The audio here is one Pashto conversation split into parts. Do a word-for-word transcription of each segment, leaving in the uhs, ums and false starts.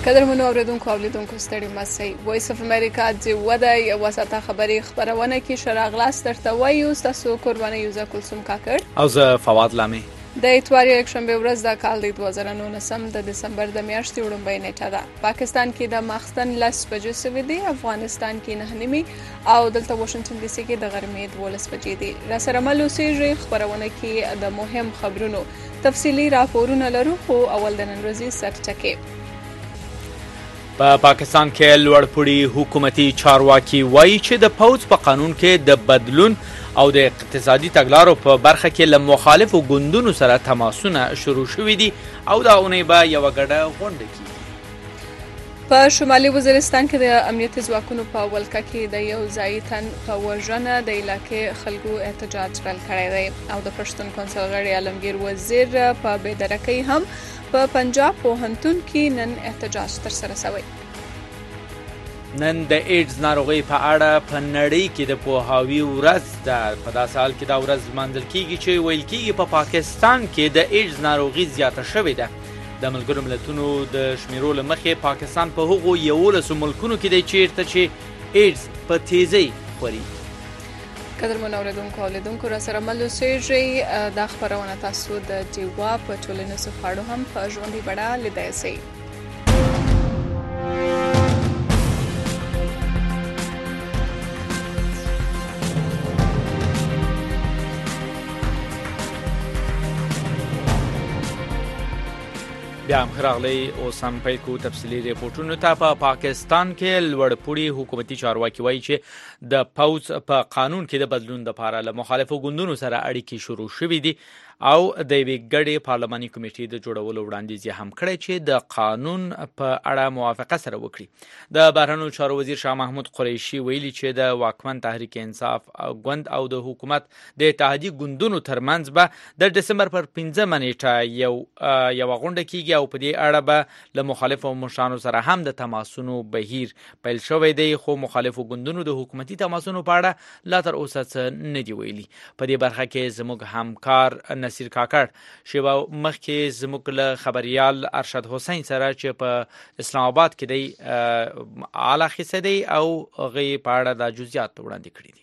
قدرمنو اوریدونکو او لیدونکو ستړي مسئ وایس اف امریکا د وده یو وساته خبري خبرونه کې شراغلاس درته وایو تاسو قرباني یوزا کلثوم کاکړ او زه فواد لامي د اتوار یکشنبه ورځ د کال د دوه زره نولسم د دسمبر د میاشتې وړاندې نیټه ده. پاکستان کې د ماخستن لس بجې سوي دي، افغانستان کې نه نیمي او دلته واشنگټن ډي سي کې د غرمې دولس بجې دي. را سره مل اوسېږي خبرونه کې د مهم خبرونو تفصيلي راپورونه لرو، خو اول د نن ورځې سر ټکي. په پا پاکستان کې لوړپوړي حکومتي چارواکي وایي چې د پوځ په قانون کې د بدلون او د اقتصادي تګلارو په برخه کې له مخالفو ګوندونو سره تماسونه شروع شوي دي او دا اونۍ به یوه ګډه غونډه کیږي. په شمالي وزیرستان کې د امنیتي ځواکونو په ولکه کې د یو ځایي تن په وژنه د علاقې خلکو احتجاج پیل کړی دی او د پښتون کونسل غړي عالمګیر وزیر په بېدرکۍ هم په پنجاب پوهنتون کې نن احتجاج ترسره شوی. نن د ایډز ناروغۍ په اړه په نړۍ کې د پوهاوي ورځ ده. په داسې حال کې دا ورځ لمانځل کیږي چې ویل کیږي په پاکستان کې د ایډز ناروغي زیاته شوې ده. د ملګرو ملتونو د شمیرو له مخې پاکستان په هغو یولسو ملکونو کې دی چیرته چې ایډز په تیزۍ خوري. قدرمنو اوریدونکو او لیدونکو را سره مل اوسېږئ. دا خبرونه تاسو د ډیوا په ټولنیزو خواړو هم په ژوندۍ بڼه لیدای شئ. بیا هم ښه راغلی. اوس هم پیل کوو تفصیلي ریپورټونو ته. په پاکستان کې لوړپوړي حکومتي چارواکي وایي چې د پوځ په قانون کې د بدلون لپاره له مخالفو ګوندونو سره اړیکې شروع شوي دي او د یوې ګډې پارلماني کمیټې د جوړولو وړاندیز یې هم کړی چې د قانون په اړه موافقه سره وکړي. د بهرنیو چارو وزیر شاه محمود قریشي ویلي چې د واکمن تحریک انصاف ګوند او د حکومت د اتحادي ګوندونو ترمنځ به د دسمبر پر پنځمه نیټه یو یوه غونډه کیږي او په دې اړه به له مخالفو مشرانو سره هم د تماسونو بهیر پیل شوی دی، خو مخالفو ګوندونو د حکومتي تماسونو په اړه لا تر اوسه څه نه دي ویلي. په دې برخه کې زموږ همکار نصیر کاکړ شیبه مخکې زموږ له خبریال ارشد حسین سره چې په اسلام آباد کې دی اعلی اخیستی دی او هغې په اړه دا جزئیات وړاندې کړي دي.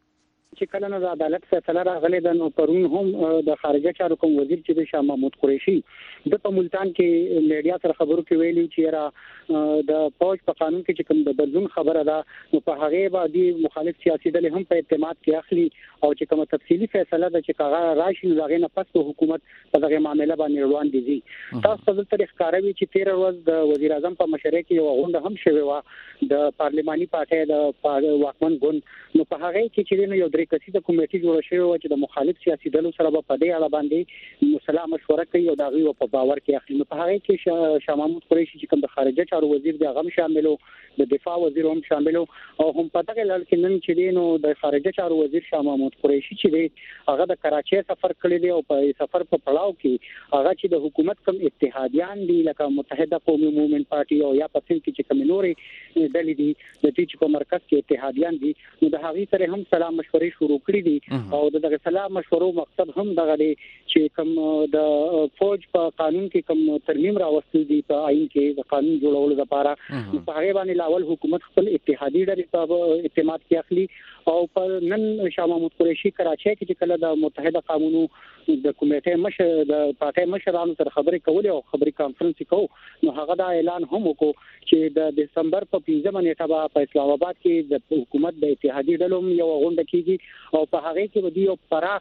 چې کله نو د عدالت فیصله راغلی ده نو پرون هم د خارجه چارو کوم وزیر چې د شاه محمود قریشي د په ملتان کې میډیا سره خبرو کې ویلي چې را د فوج په قانون کې چې کوم د بدلون خبره ده نو په هغه باندې مخالف سیاسي ډلې هم په اعتماد کې اخلي او چې کوم تفصیلی فیصله ده چې کاغه راشي نو هغه نه پس حکومت په دغه معاملې باندې روان دي. تاسو په دې طریقه ښکاروي چې تیر ورځ د وزیر اعظم په مشرۍ کې یو غونډه هم شوې و د پارلماني پارټۍ د واکمن ګوند نو په هغه کې چې یو درې کسي د کمیټې جوړ شوی و چې د مخالف سیاسي ډلو سره په دې اړه باندې مصالحه مشوره کوي او دا غي په باور کې اخلي. نو په هغه کې شاه محمود قریشي چې کوم د خارجه چارو وزیر دی هغه شاملو، د دفاع وزیر هم شاملو او هم په دغه لړ کې نن چې دی نو د خارجه چارو وزیر شاه محمود قریشي چې دی هغه د کراچۍ سفر کړی دی او په سفر په پړاو کې هغه چې د حکومت کوم اتحادیان دي لکه متحده قومي مومنت پارټي او یا په سند کې چې کوم نورې ډلې دي د دې چې په مرکز کې اتحادیان دي نو د هغه سره هم سلام مشورې شروع کړې دي او دغه سلام مشورو مقصد هم دغه دی چې کوم د فوج په قانون کې کوم ترمیم راوستل دي په آئین کې د قانون جوړولو لپاره په هغه باندې لاول حکومت خپل اتحادي ډلې په اعتماد کې اخلي او په نن شاه محمود قریشي کراچۍ کې چې کله د متحده قومونو د کمیټې مشر د پارټۍ مشرانو سره خبرې کولې او خبري کانفرنس کوو نو هغه دا اعلان هم وکړو چې د دسمبر په پنځمه نیټه په اسلام آباد کې د حکومت د اتحادي ډلو یو غونډه کیږي او په هغه کې ودی یو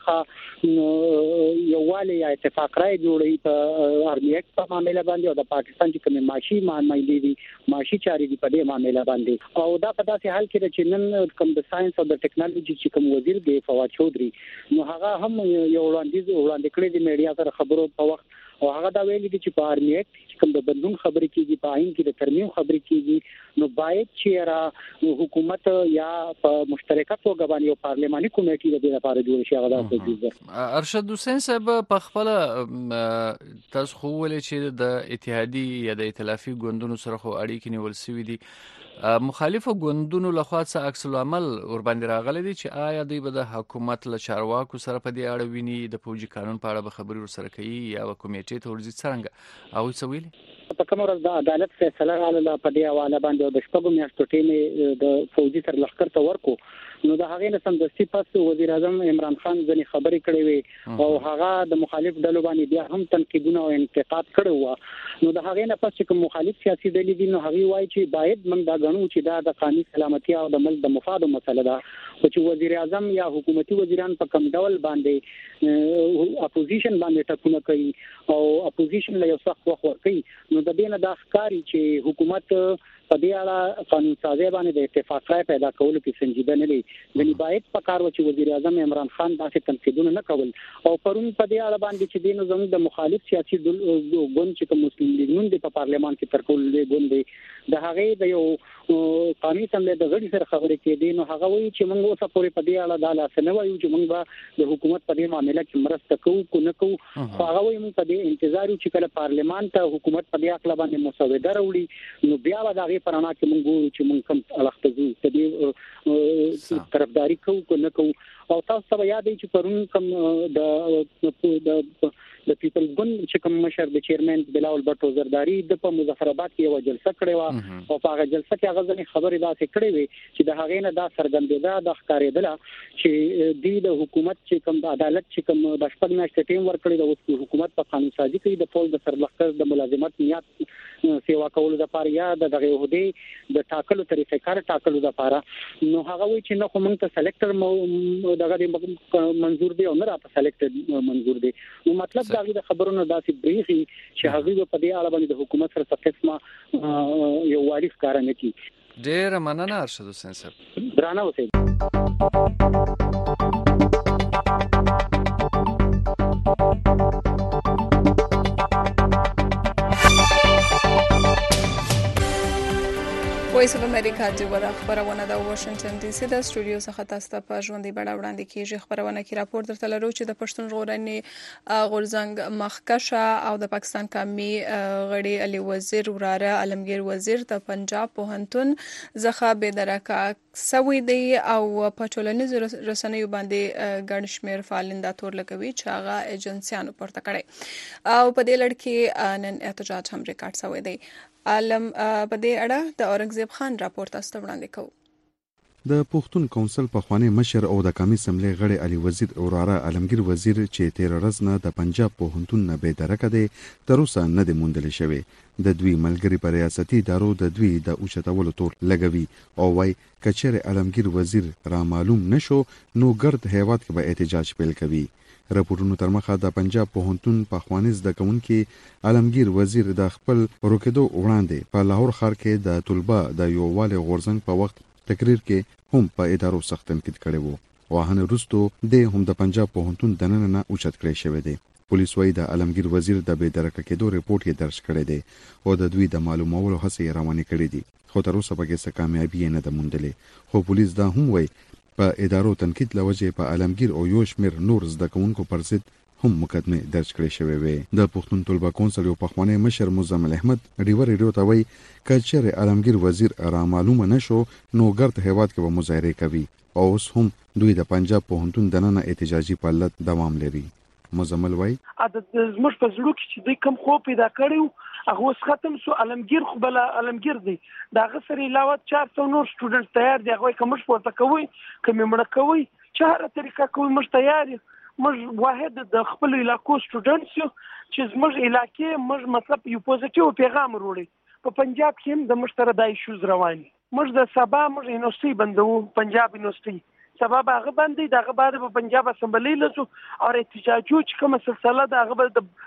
پراخه یو والی یا اتفاق راي جوړي په آرمي اکټ په معاملې باندې او د پاکستان چې کوم معاشي معاملې دي معاشي چاري دي په دې معاملې باندې او دا په داسې حال کې چې نن کوم د ساينس او د ټیکنالوژي چې کوم وزیر دی فواد چودري نو هغه هم یو وړاندیز وړاندې کړی دی میډیا سره خبرو په وخت او هغه دا ویلي چې په آرمي اکټ کوم د بدلون خبرې کیږي په آئین کې د ترمیم خبرې کیږي نو باید چې را حکومت یا په مشترکه توګه باندې یو پارلماني کمیټه د دې لپاره جوړ شي. هغه د تجویز ارشد حسین صاحب په خپل تاسو خو ولې چې د اتحادي یا د ائتلافي ګوندونو سره خو اړیکې نیول شوې دي مخالفو ګوندونو لخوا څه عکس العمل ور باندې راغلي دي چې آیا دوی به د حکومت له چارواکو سره په دې اړه ویني د فوجي قانون په اړه به خبرې ورسره کوي یا به کمیټې ته ورځي څنګه او څه ویلي؟ په کوم ورځ د عدالت فیصله رااله په دې حواله باندې د شپږو میاشتو ټیم د فوجي تر لښکر ته ورکو نو د هغې نه سمدستي پس وزیر اعظم عمران خان ځنې خبرې کړې وي او هغه د مخالف ډلو باندې بیا هم تنقیدونه او انتقاد کړی و نو د هغې نه پس چې کوم مخالف سیاسي ډلې دي نو هغه وایي چې باید موږ دا غنو چې دا د قانوني سلامتي او د ملک د مفادو مسله ده او چې وزیر اعظم یا حکومتي وزیران په کوم ډول باندې اپوزیشن باندې ټکونه کوي او اپوزیشن له یو څه وخت ورکوي نو د دې نه د ښکاری چې حکومت په دې اړه قانون سازي باندې د اتفاق رائے پیدا کولو کې سنجیده نه دي یعنی باید په کار و چې وزیر اعظم عمران خان داسې تنقیدونه نه کول او پرون په دې اړه باندې چې دینو زموږ د مخالف سیاسي ګوند چې کوم مسلمان لیگ نن د پارلمان کې تر ټولو ګوند دی د هغه د یو قانوني سملې د غړي سره خبرې کېدي نو هغه وایي چې موږ اوسه پورې په دې اړه د لاس نه وایو چې موږ به د حکومت په دې معاملې کې مرسته کوو کو نه کوو خو هغه وایي موږ په دې انتظار یو چې کله پارلمان ته حکومت په دې اړه باندې مسوده راوړي نو بیا به دا غي پرانا کې موږ ګورو چې موږ کوم اړخته ځو ته دې طرفداري کوو کو نه کوو او تاسو ته یاد دی چې پرون کوم د د د پیپل ګوند چې کوم مشر د چیرمن بلاول بټو زرداری د په مظفرآباد کې یو جلسه کړې و او په هغه جلسه کې هغه ځنې خبرې داسې کړې وي چې د هغې نه دا څرګندېده د ښکارېدله چې دوی د حکومت چې کوم د عدالت چې کوم د شپږ میاشتې ټیم ورکړی د اوس حکومت په قانون سازي کوي د پوز د سرلښکر د ملازمت نیت سیوا کولو لپاره یا د دغه عہدې د ټاکلو طریقې کار ټاکلو لپاره نو هغه وایي چې نه خو موږ ته سلیکټر دغه منظور دی او نه راته سلیکټر منظور دی نو مطلب دا د خبرونو داسې بریخي چې هغه په دې اړه باندې د حکومت سره څه قسمه یو وارث کار نه کوي ډېر مننه ارشد حسین صاحب درانه اوسئ وایس اف امریکا د ور خبرونه د واشنگټن ډي سي د سټوډیو څخه تاسو ته په ژوندۍ بڼه وړاندې کیږي خبرونه کې راپور درته لرو چې د پښتون ژغورنې غورځنګ مخکشه او د پاکستان قومي غړي علي وزیر وراره علمگیر وزیر د پنجاب پوهنتون څخه به درکا سوي دی او په ټولنیزو رسنیو باندې ګڼ شمېر فعالین دا تور لګوي چې هغه ایجنسیانو پورته کړي او په دې لړ کې نن احتجاج هم ریکارډ شوی دی عالم په دې اړه د اورنګزیب خان راپور تاسو ته وړاندې کوو د پښتون کونسل په خوانی مشر او د قومي سملې غړي علي وزیر وراره علمگیر وزیر چې تیر ورځ نه د پنجاب پوهنتون نه به درکه دی تر اوسه نه دی موندل شوی د دوی ملګری په ریاستي ادارو د دوی د اوچتولو تور لګوي او وايي کچره علمگیر وزیر را معلوم نشو نو ګرد هیواد کې به احتجاج پیل کوي راپورونو تر مخه د پنجاب پوهنتون په خوانیز د کونکي علمگیر وزیر د خپل روکېدو وړاندې په لاهور ښار کې د طلبه د یووالي غورځنګ په وخت تقریر کې هم په ادارو سخت تنقید کړی وو او هنه وروسته د هم د پنجاب پوهنتون د نن نه اوچت کړی شوی دی پولیس وايي د علمگیر وزیر د بې درکه کېدو ریپورت یې درج کړی دی او د دوی د معلومولو هڅې روانې کړې دي خو تر اوسه پکې څه کامیابي نه ده موندلې خو پولیس دا هم وايي په ادارو تنقید لوجه په علمگیر او یو شمیر نور زده کوونکو پر ضد هم مقدمه درج کړې شوې وي د پښتون طلبه کونسل یو پخوانی مشر مزمل احمد ډیور ریډیو ته وایي کچره علمگیر وزیر را معلومه نشو نو ګرد هیواد کې به مظاهره کوي او اوس هم دوی د پنجاب پوهنتون د نن احتجاجي فعالیت دوام لري مزمل وایي د زموږ په زړه کې چې دوی کوم خو پیدا کړیو هغه اوس ختم شو علمگیر خو بل علمگیر دی دا غسر علاوه چار سو نور سټوډنټ تیار دي هغه کوم پورته کوي کوم مړه کوي چاره طریقه کوي مش تیار مش واحد د خپل علاقو سټوډنټس چې زموږ علاقې مش مطلب یو پوزټیو پیغام وروړي په پنجاب کې د مشترک د ایشوز روان مش د سبا مش یونیورسيټي بندو پنجاب یونیورسيټي سبب هغه باندې دغه بعد په پنجاب اسمبلی لسو او احتجاجو چې کومه سلسله دغه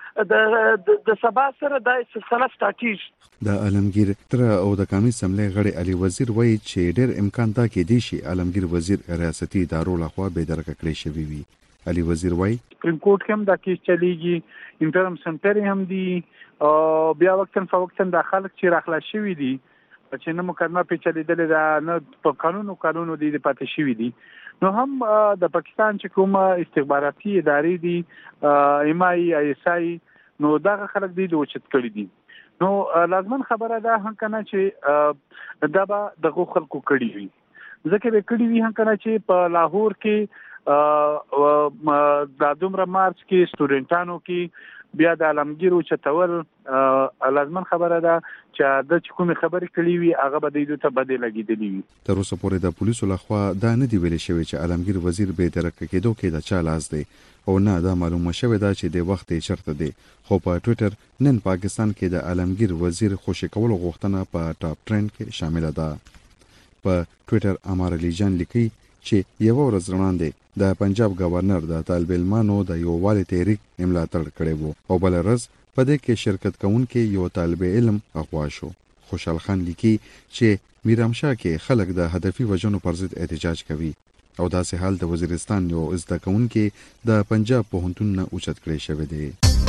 د د سبا سره د سلسله سټارټیږي د علمگیر تر او د قومي سملې غړي علي وزیر وایي چې ډېر امکان دا کې دی چې علمگیر وزیر ریاستي ادارو لخوا به درکه کړی شوی وي علي وزیر وایي سپریم کورټ هم دا کیس چلیږي انټرم سنټر هم دی او بیا وختن فوقتن د خلک چې راخلا شوی دي چې نه مقدمه پیچلېدل دا نه په قانونو قانونو دي د پاتې شوی دي نو هم د پاکستان چې کوم استخباراتي ادارې دي ایم آی آی اس آی نو دا خلک دي د اوچت کړی دي نو لازمن خبره ده هم کنه چې دا به دغه خلکو کړی وي ځکه به کړی وي هم کنه چې په لاهور کې د دومره مارچ کې سټوډنټانو کې بیا د عالمگیر چتول لازمن خبره ده چې د کومې خبرې کړې وي هغه به د دوی ته بده لګیدلی وي. تر اوسه پورې د پولیسو لخوا دا نه دی ویل شوی چې عالمگیر وزیر به درک کېدو کې د چا لاس دی او نه دا معلومه شوی دا چې د وخت چرته دی. خو په ټوئیټر نن پاکستان کې د عالمگیر وزیر خوشی کول غوښتنه په ټاپ ټرند کې شامل ده. په ټوئیټر امر علی جان لیکي چې یو ورځ وړاندې د پنجاب گورنر د طالب علمانو د یو والي تحریک ملاتړ کړی وو او بل ورځ په دې کې شرکت کوونکې یو طالب علم اغوا شو. خوشحال خان لیکي چې میرامشاه کې خلک د هدفي وجنو پر ضد احتجاج کوي او داسې حال د وزیرستان یو زده کوونکې د پنجاب پوهنتون نه اوچت کړی شوی دی.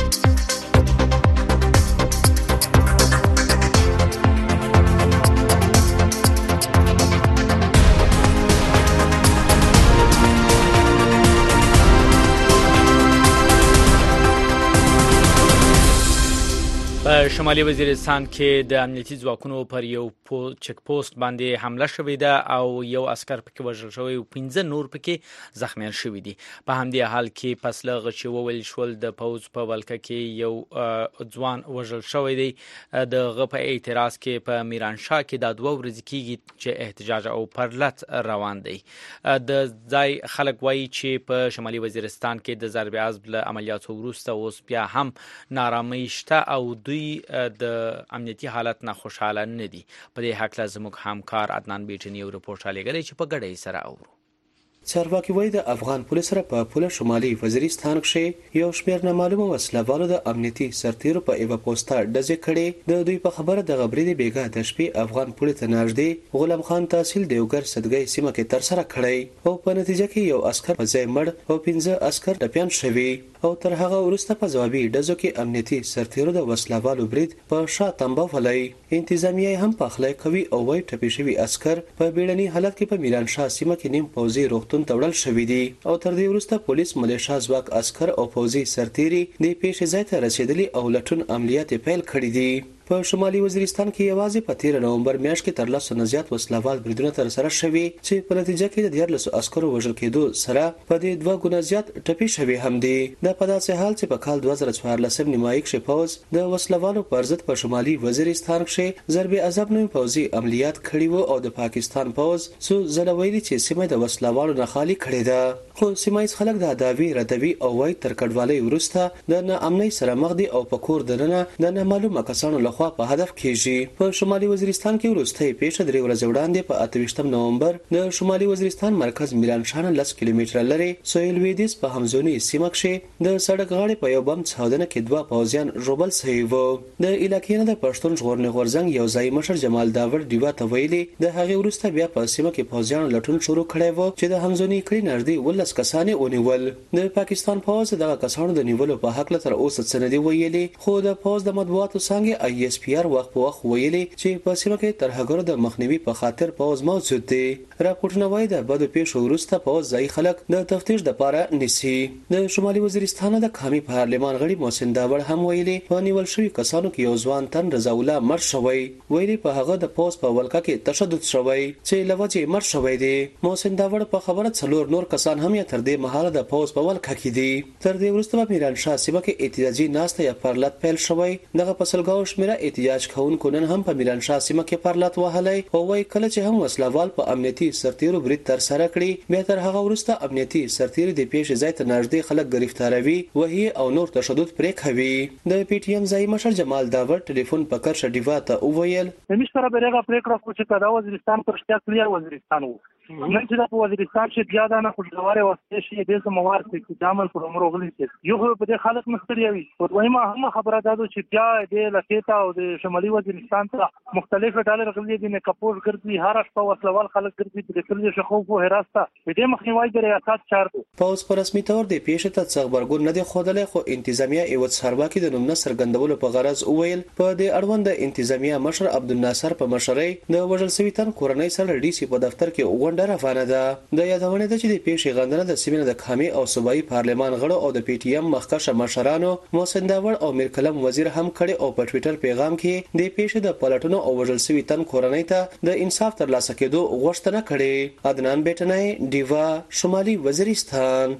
په شمالي وزیرستان کې د امنیتي ځواکونو پر یو چک پوسټ باندې حمله شوې ده او یو عسكر پکې وژل شوی او پنځه نور پکې زخمیان شوي دي. په همدې حال کې پس له غچې وویل شول د پوز په ولکه کې یو ځوان وژل شوی دی. د غ په اعتراض کې په میرانشاه کې د دوه ورځې کېږي چې احتجاج او پرلت روان دی. د ځای خلک وایي چې په شمالي وزیرستان کې د ضرب عضب له عملیاتو وروسته اوس بیا هم نارامي شته او دوی د امنیتي حالت نه خوشاله نه دي. په دې حق له زموږ همکار عدنان بیټنی یو رپورټ رالیږلی چې په ګډه یې سره اورو. چارواکي وایي د افغان پولیس سره په پوله شمالي وزیرستان کې یو شمېر نامعلومه وسلهوالو د امنیتي سرتیرو په یوه پوسټه ډزې کړې. د دوی په خبره د غبرې د بیګا د شپې افغان پولیس ته نږدې غلام خان تحصیل دیوګر صدګۍ سیمه کې ترسره کړی او په نتیجه کې یو عسکر په ځای مړ او پنځه عسکر ټپیان شوي او تر هغه وروسته په ځوابي ډزو کې امنیتي سرتیرو د وسلهوالو برید په شا تنبه ولای. انتظامیه هم په خلای کوي او وای ټپي شوي عسکر په بیړني حالت کې په میرانشاه سیمه کې نیم پوځي روغتون ته وړل شوي دي او تر دې وروسته پولیس ملیشا ځواک عسکر او پوځي سرتیري د پیښې ځای ته رسیدلي او لټون عملیات پیل کړي دي. په شمالي وزیرستان کې یوازې په تیر نومبر میاشت کې تر لسو نه زیات وسلهوال بریدونه ترسره شوي چې په نتیجه کې د دیارلسو عسکرو وژل کېدو سره په دې دوه ګونه زیات ټپي شوي هم دي. دا په داسې حال چې په کال دوه زره څوارلسم نیمایي کې پوځ د وسلهوالو پر ضد په شمالي وزیرستان کې ضرب عضب نوم پوځي عملیات کړي وو او د پاکستان پوځ څو ځله ویلي چې سیمه د وسلهوالو نه خالي کړې ده. خو سیمایي خلک د داوی ردوي او وای تر کډوالۍ وروسته د ناامنۍ سره مخ دي او په کور دننه د نامعلومه کسانو لخوا په هدف کېږي. په شمالي وزیرستان کې وروستۍ پیښه درې ورځې وړاندې په اته ویشتم نومبر د شمالي وزیرستان مرکز میرانشاه لس کیلومتره لري سویل ویدیس په همزونی سیمه کې د سړک غاړې په یو بم چاودنه کې دوه پوځیان ژوبل شوي وو. د علاقې نه د پښتون ژغورنې غورځنګ یو ځای مشر جمال داور ډیوا ته ویلي د هغې وروسته بیا په سیمه کې پوځیانو لټون شروع کړی وو چې د همزونی کړي نږدې ولس کسان ونیول. د پاکستان پوځ دغه کسانو د نیولو په حق تر اوسه څه نه دي ویلي خو د پوځ د مطبوعاتو څنګه آی اس پی آر وخت په وخت ویلي چې په سیمه کې ترهګرو د مخنیوي په خاطر پوځ موجود دی. راپورټونه وایي د بدو پیښو وروسته پوځ ځای خلک د تفتیش لپاره نیسي. د شمالي وزیرستان د قومي پارلمان غړي محسن داور هم ویلي په نیول شوي کسانو کې یو ځوان تن رضا الله مړ شوی. ویلي په هغه د پوځ په ولکه کې تشدد شوی چې لوجه مړ شوی دی. محسن داور په خبره څلور نور کسان هم یې تر دې مهاله د پوځ په ولکه کې دي. تر دې وروسته په میرانشاه سیمه کې احتجاجي ناسته یا پرلت پیل شوی. دغه پسلګاو شمیره احتجاج کوونکو نن هم په میرانشاه سیمه کې پرلت وهلی او وايي کله چې هم وسلوال په امنیتي سرتیرو برید تر سره کړي بیا تر هغه وروسته امنیتي سرتیري د پیښې ځای ته نږدې خلک گرفتاروي وهي او نور تشدد پرې کوي. د پی ټی ایم ځای مشر جمال داور ټلیفون په کرشه ډیوا ته وویل همیش سره برېغه پریکړه کوي چې دا وزیرستان پر اشتیا کلیر وزیرستان وو نن چې د وزیرستان چې بیا دا نه خوشګواره واسطه شي د سموار چې دامن پر عمر غلي چې یو په دې حالت مستری وي او دویمه هم خبره ده چې بیا د لکېتا او د شمالي وزیرستان ته مختلفه ډالر غلي دي نه کپور ګرځي هر شپه وسلوال خلک ګرځي د کلي شخوف او حراسته دې مخنیوي د ریاست چار دي. پوز پر رسمي تور د پیښې ته څغبرګون نه دی خوده خو انتظامیه ایو څارواکي د نوم نصر غندولو په غرض وویل په دې اړوند انتظامیه مشر عبدالناصر په مشرۍ د وژل شوي تن کورنۍ سره ډي سي په دفتر کې غونډه روانه ده. د یادونه ده چې د پیښې غندنه د سیمې د قومي او صوبایي پارلمان غړو او د پی ټی ایم مخکښه مشرانو محسن داور او میر کلم وزیر هم کړي او په ټوئیټر پیغام کې د پیښې د پلټنو او وژل شوي تن کورنۍ ته د انصاف ترلاسه کېدو غوښتنه کړې. عدنان بیٹنای، ډیوا، شمالي وزیرستان.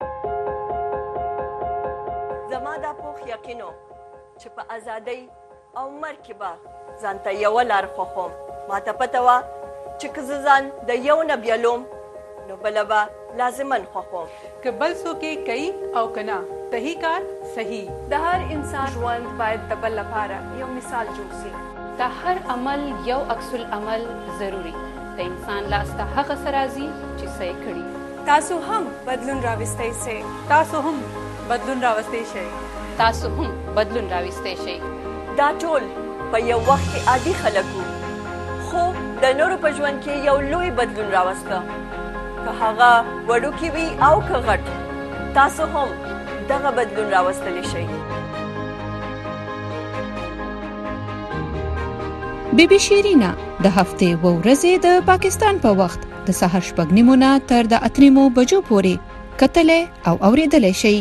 زما دا پوخ یقینو چې په ازادۍ او مرکبه ځانته یو لار خوخم. ما ته پته وه چې که ځان د یو نه بیلوم نو بله به لازمن خوخم. که بل څوک یې کوي او که نه صحیح کار صحیح. د هر انسان ژوند باید د بل لپاره یو مثال جوړ شي. د هر عمل یو عکس العمل ضروری. د انسان لاس ته هغه څه راځي چې څه یې کړي. تاسو هم بدلون راوستی شئ. تاسو هم بدلون راوستی شئ. تاسو هم بدلون راوستی شئ. دا ټول په یو وخت کې عادي خلک وو، خو د نورو په ژوند کې یو لوی بدلون راوسته. که هغه وړوکی وي او که غټ، تاسو هم دغه بدلون راوستلی شئ. بی بی شیرینا د هفتې و ورځې د پاکستان په وخت د سهار شپږ نیمو نه تر د اته نیمو بجو پورې کتلې او اورېدلې شئ.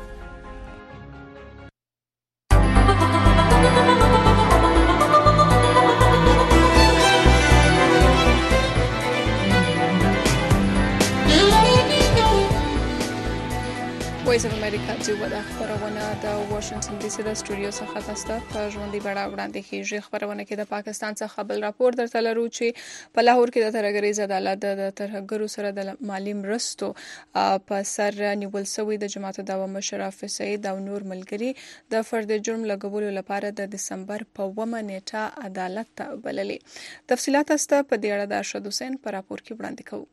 وایس اف امریکا چې د خبرونه د واشنگټن ډي سي د سټوډیو څخه تاسو په ژوندۍ بڼه وړاندې کیږي. خبرونه کې د پاکستان څخه بل راپور درته لرو چې په لاهور کې د ترهګریز عدالت د ترهګرو سره د مالی مرستو په سر نیول شوی د جماعت دعوا مشر حافظ سعید او نور ملګری د فرد جرم لګولو لپاره د دسمبر په اوومه نیټه عدالت ته بللې. تفصيلات است په دې اړه د ارشد حسین په راپور کې وړاندې کوو.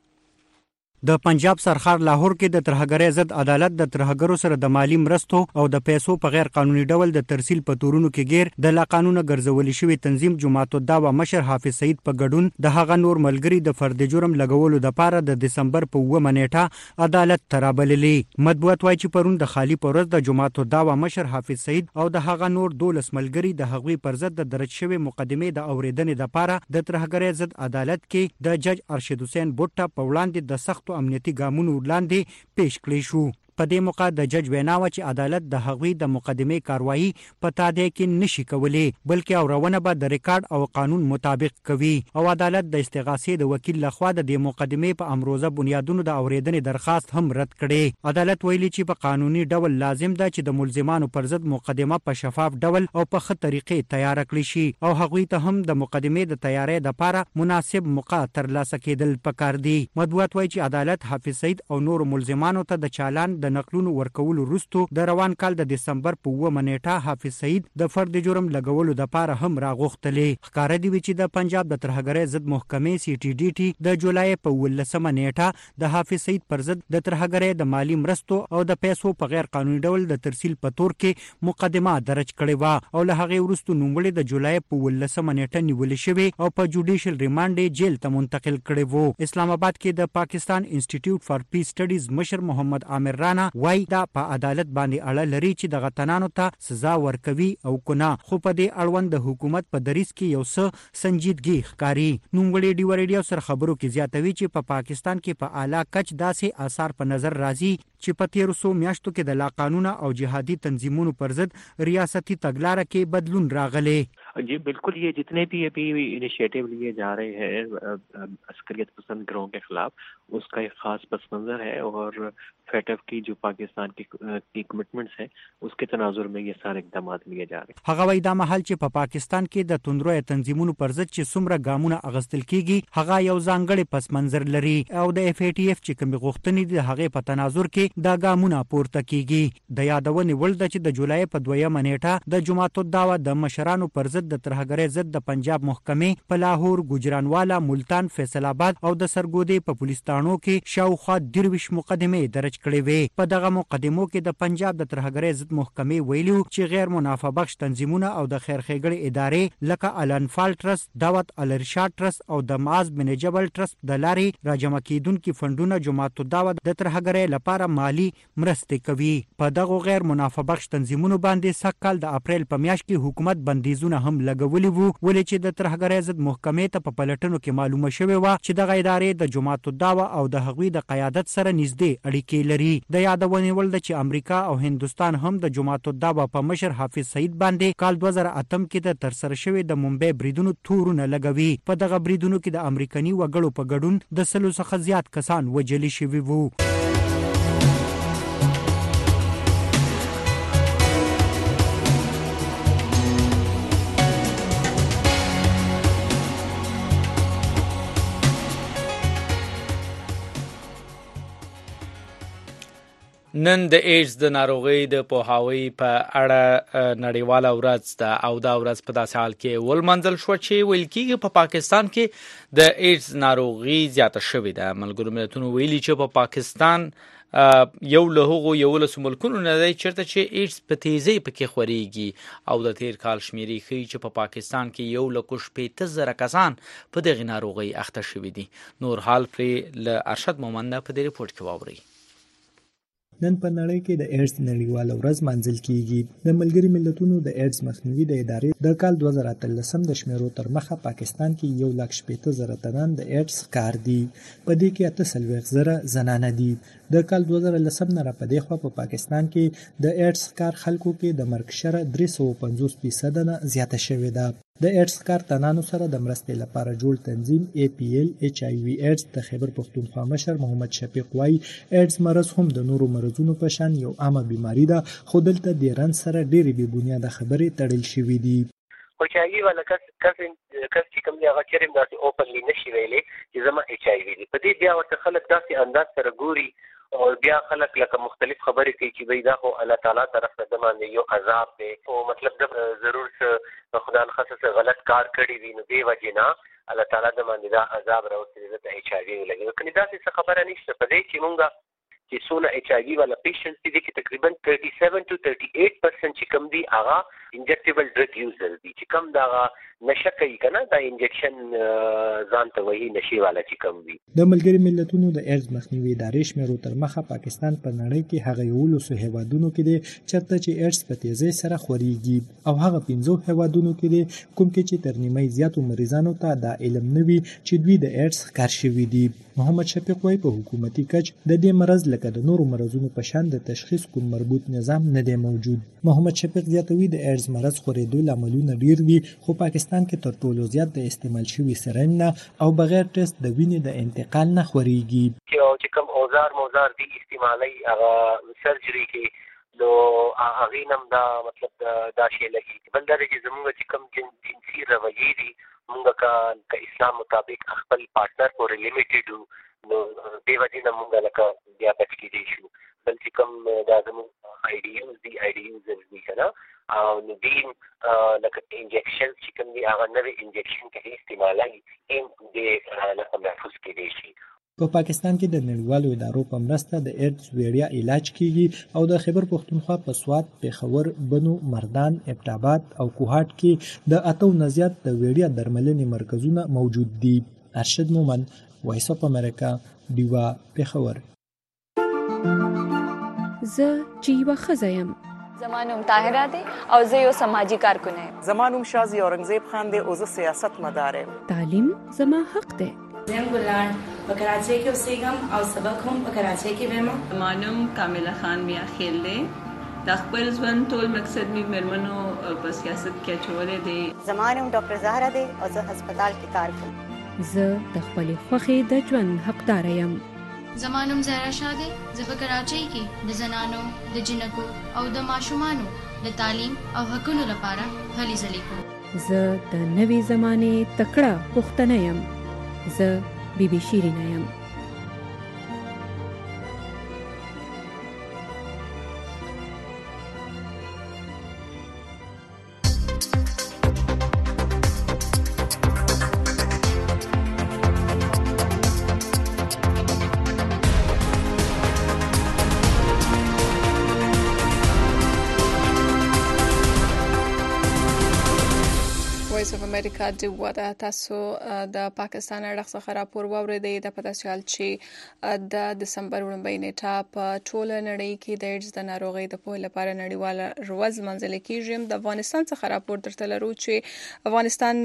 د پنجاب سرخار لاهور کې د ترهګرۍ ضد عدالت د ترهګرو سره د مالی مرستو او د پیسو په غیر قانوني ډول د ترسیل په تورونو کې غیر د لا قانونه ګرځولې شوی تنظیم جماعت الدعوه مشر حافظ سعید په ګډون د هغه نور ملګری د فرد جرم لګولو د پاره د دسمبر په اوومه نیټه عدالت ترابللې. مطبوعات وايي چې پرون د خالی پرز د جماعت الدعوه مشر حافظ سعید او د هغه نور دولس ملګری د هغوی پر ضد د درج شوی مقدمه د اوریدنې د پاره د ترهګرۍ ضد عدالت کې د جج ارشد حسین بوټا په وړاندې د سختو امنیتي ګامونو وړاندې پیش کړی شو. په دې موقع د جج وینا و چې عدالت د هغوی د مقدمه کاروایی په تادیه کې نشي کولی، بلکې اورونه به د ریکارډ او قانون مطابق کوي او عدالت د استغاثې د وکیل لخوا د دې مقدمه په امروزه بنیادونو د اوریدنې درخواست هم رد کړي. عدالت ویلي چې په قانوني ډول لازم ده چې د ملزمانو پر ضد مقدمه په شفاف ډول او په ښه طریقې تیار کړي شي او هغوی ته هم د مقدمه د تیاری لپاره مناسب موقع ترلاسه کېدل پکار دي. مطبوعات وايي چې عدالت حافظ سعید او نور ملزمانو ته د چالان د نقلونو ورکولو وروسته د روان کال د دسمبر په اوومه نیټه حافظ سعید د فرد جرم لګولو د پاره هم راغوښتلې. ښکاره دی چې د پنجاب د ترهګرۍ ضد محکمې سی ټي ډي ټي د جولای په ولسمه نیټه د حافظ سعید پر ضد د ترهګرۍ د مالی مرستو او د پیسو په غیر قانوني ډول د ترسیل په تور کې مقدمه درج کړې و او له هغې وروسته نوموړي د جولای په ولسمه نیټه نیول شوی او په جوډیشل ریمانډ جیل ته منتقل کړي وو. اسلام آباد کې د پاکستان انسټیټیوټ فار پیس سټډیز مشر محمد عامر رانا وای دا په عدالت باندې اړه لري چې د غتنانو ته سزا ورکوي او کنه، خو په دې اړوند د حکومت په دریس کې یو څه سنجیدګي ښکاری. نوموړي ډیو ریډیو سره خبرو کې زیاتوي چې په پا پاکستان کې په اعلی کچ داسې آثار په نظر راځي چې په تیرو سو میاشتو کې د لا قانونه او جهادي تنظیمونو پر ضد ریاستي تګلارې کې بدلون راغلی. जी बिल्कुल, ये जितने भी अभी इनिशिएटिव लिए जा रहे हैं अस्करियत पसंद गिरोह के खिलाफ, उसका एक खास पस मंजर है और फेटफ की जो पाकिस्तान की की कमिटमेंट्स हैं उसके तनाजुर में ये सारे इकदाम लिए जा रहे हैं. هغه وایي دا مهال چې په پاکستان کې د توندروي تنظیمونو پر ضد چې څومره ګامونه اغستل کیږي هغه یو ځانګړی پس منظر لري او د اف ای ټی اف چې کوم غوښتنې دي هغه په تناظر کې دا ګامونه پورته کیږي. د یادونې ول د چې د جولای په دویمه نیټه د جماعت الدعوه د مشرانو پر ضد د ترهګرۍ ضد د پنجاب محکمې په لاهور، ګوجرانوالا، ملتان، فیصل آباد او د سرګودې په پولیس تانو کې شاوخوا درویش مقدمه درج کړې وې. په دغه مقدمو کې د پنجاب د ترهګرۍ ضد محکمې ویلو چې غیر منافع بخش تنظیمونه او د خیر ښېګړې ادارې لکه الانفال ټرست، دعوت الارشاد ټرست او د معاذ بن جبل ټرست د لارې راجمع کیدونکو فندونه جماعت الدعوه د ترهګرۍ لپاره مالی مرستې کوي. په دغه غیر منافع بخش تنظیمونو باندې سږ د اپریل په میاشت کې حکومت بندیزونه هم لګولي وو، ولې چې د ترهګرۍ ضد محکمې ته په پلټنو کې معلومه شوې وه چې دغه ادارې د جماعت الدعوه او د هغوی د قیادت سره نږدې اړیکې لري. د یادونې وړ ده چې امریکا او هندوستان هم د جماعت الدعوه په مشر حافظ سعید باندې کال دوه زره اتم کې د ترسره شوې د ممبئی بریدونو تورونه لګوي. په دغه بریدونو کې د امریکایي وګړو په ګډون د سلو څخه زیات کسان وژل شوي وو. نن د ایډز د ناروغۍ د پوهاوي په اړه نړیواله ورځ ده او دا ورځ په داسې حال کې ولمنځل شوه چې ویل کېږي په پاکستان کې د ایډز ناروغي زیاته شوې ده. ملګرو ملتونو ویلي چې په پاکستان یو له هغو یولسو ملکونو نه دی چېرته چې ایډز په تیزۍ پکې خورېږي او د تیر کال شمېرې ښیي چې په پاکستان کې یو لک شپېته زره کسان په دغې ناروغۍ اخته شوي دي. نور حال پرې له ارشد مومند په دې ریپورټ کې واورئ. نن په نړۍ کې د ایډز نړیواله ورځ منځل کیږي. د ملګري ملتونو د ایډز مخنیوي د ادارې د کال دوه زره اتلسم د شمیرو تر مخه پاکستان کې یو لک شپېته زره تنان د ایډز ښکار دي. په دې کې اته څلوېښت زره زنانه دي. د کال دوه زره لسم نه را پدې خوا په پاکستان کې د ایډز ښکار خلکو کې د مرګ شره درې سوه پنځوس فیصده نه زیاته شوې ده. د ایډز ښکار تنانو سره د مرستې لپاره جوړ تنظیم ای پی ایل ایچ آی وی ایډز د خیبر پښتونخوا مشر محمد شفیق وایي ایډز مرض هم د نورو مرضونو په شان یو عامه بیماری ده، خو دلته د رنځ سره ډېرې بې بنیاده خبرې تړل شوي دي. ایچ آی وی والا کس کس کس چې کوم دی هغه چیرې داسې اوپنلی نشي ویلی چې زما ایچ آی وی دی. په دې بیا ورته خلک داسې انداز سره ګوري او بیا خلک لکه مختلف خبرې کوي چې وایي دا خو الله تعالی طرف نه د باندې یو عذاب دی او مطلب د ضرور څه خدا نخواستې څه غلط کار کړی وي نو دې وجې نه الله تعالی د باندې دا عذاب راوستلی ده ته ایچ آی وی ولګي. کنې داسې څه خبره نشته په دې چې مونږ چې څونه ایچ آی وی والا پیشنټس دي کې تقریبا سیंतीस to अड़तीस परसेंट چې کوم دي هغه انجکټیبل ډرګ یوزر دي چې کوم دا نشه کوي کنه دا انجکشن ځان ته وایي نشي والا چې کوم دي. د ملګري ملتونو د ایډز مخنیوي ادارې شمیرو تر مخه پاکستان په نړۍ کې هغه یولسو هیوادونو کې دي چېرته چې ایډز په تیزۍ سره خورېږي او هغه پنځو هیوادونو کې دي کوم کې چې تر نیمۍ زیاتو مریضانو ته دا علم نه وي چې دوی د ایډز ښکار شوي دي. محمد شفیق وایي په حکومتي کچ د دې مرض لکه د نورو مرضونو په شان د تشخیص کوم مربوط نظام نه دی موجود. محمد شفیق زیاتوي د ایډز مرض خورېدو لاملونه ډیر دي خو پاکستان کې تر ټولو زیات د استعمال شوي سرنج نه او بغیر ټیسټ د وینې د انتقال نه خورېږي. چې کوم اوزار موزار دي استعمالي هغه سرجري کې نو هغې نم دا مطلب دا شی لګي. بل دا دی چې زمونږ چې کوم جنسي رویې دي مونږ که اسلام مطابق خپل پارټنر پورې لیمیټډ نو دې وجې نه مونږ لکه بیا بچ کېدی شو. بل چې کوم دا زمونږ آی ډي یوز دي آی ډي یوزرز دي که نه او نو دې لکه انجکشن چې کوم دي هغه نوې انجکشن کې استعمالوي هم دې لکه محفوظ کېدی شي. په پاکستان کې د نړیوالو ادارو په مرسته د ایډز ویړیا علاج کیږي او د خیبر پښتونخوا په سوات، پېښور، بنو، مردان، ابټاباد او کوهاټ کې د اتو نه زیات د ویړیا درملنې مرکزونه موجود دي. ارشد مومند، وایس اف امریکا، ډیوا، پېښور. زه چې یوه ښځه یم. زما نوم طاهره دی او زه یو سماجي کارکونه یم. زما نوم شازي اورنګزیب خان دی او زه سیاست مدار یم. تعلیم زما حق دی. زم ګلان په کراچۍ کې اوسېږم او سبق هم په کراچۍ کې وایم. زما نوم کامله خان میا خیل دی. د خپل ژوند ټول مقصد مې مېرمنو په سیاست کې اچولی دی. زما نوم ډاکټر زهره دی او زه هسپتال کې کار کوم. زه د خپلې خوښې د ژوند حقداره یم. زما نوم زهرا شاه دی. زه په کراچۍ کې د زنانو، د جنکو او د ماشومانو د تعلیم او حقونو لپاره هلې ځلې کوم. زه د نوې زمانې تکړه پښتنه یم. زه بی بی شیرینه یم. وایس اف امریکا د ودا تاسو د پاکستان اړخ څخه راپور واوریدي د پداسیال چې د دسمبر وړاندې نیټه په ټوله نړۍ کې د ایډز د ناروغۍ د پوهې لپاره نړیواله ورځ منځل کیږي. د افغانستان څخه راپور درته لرو چې افغانستان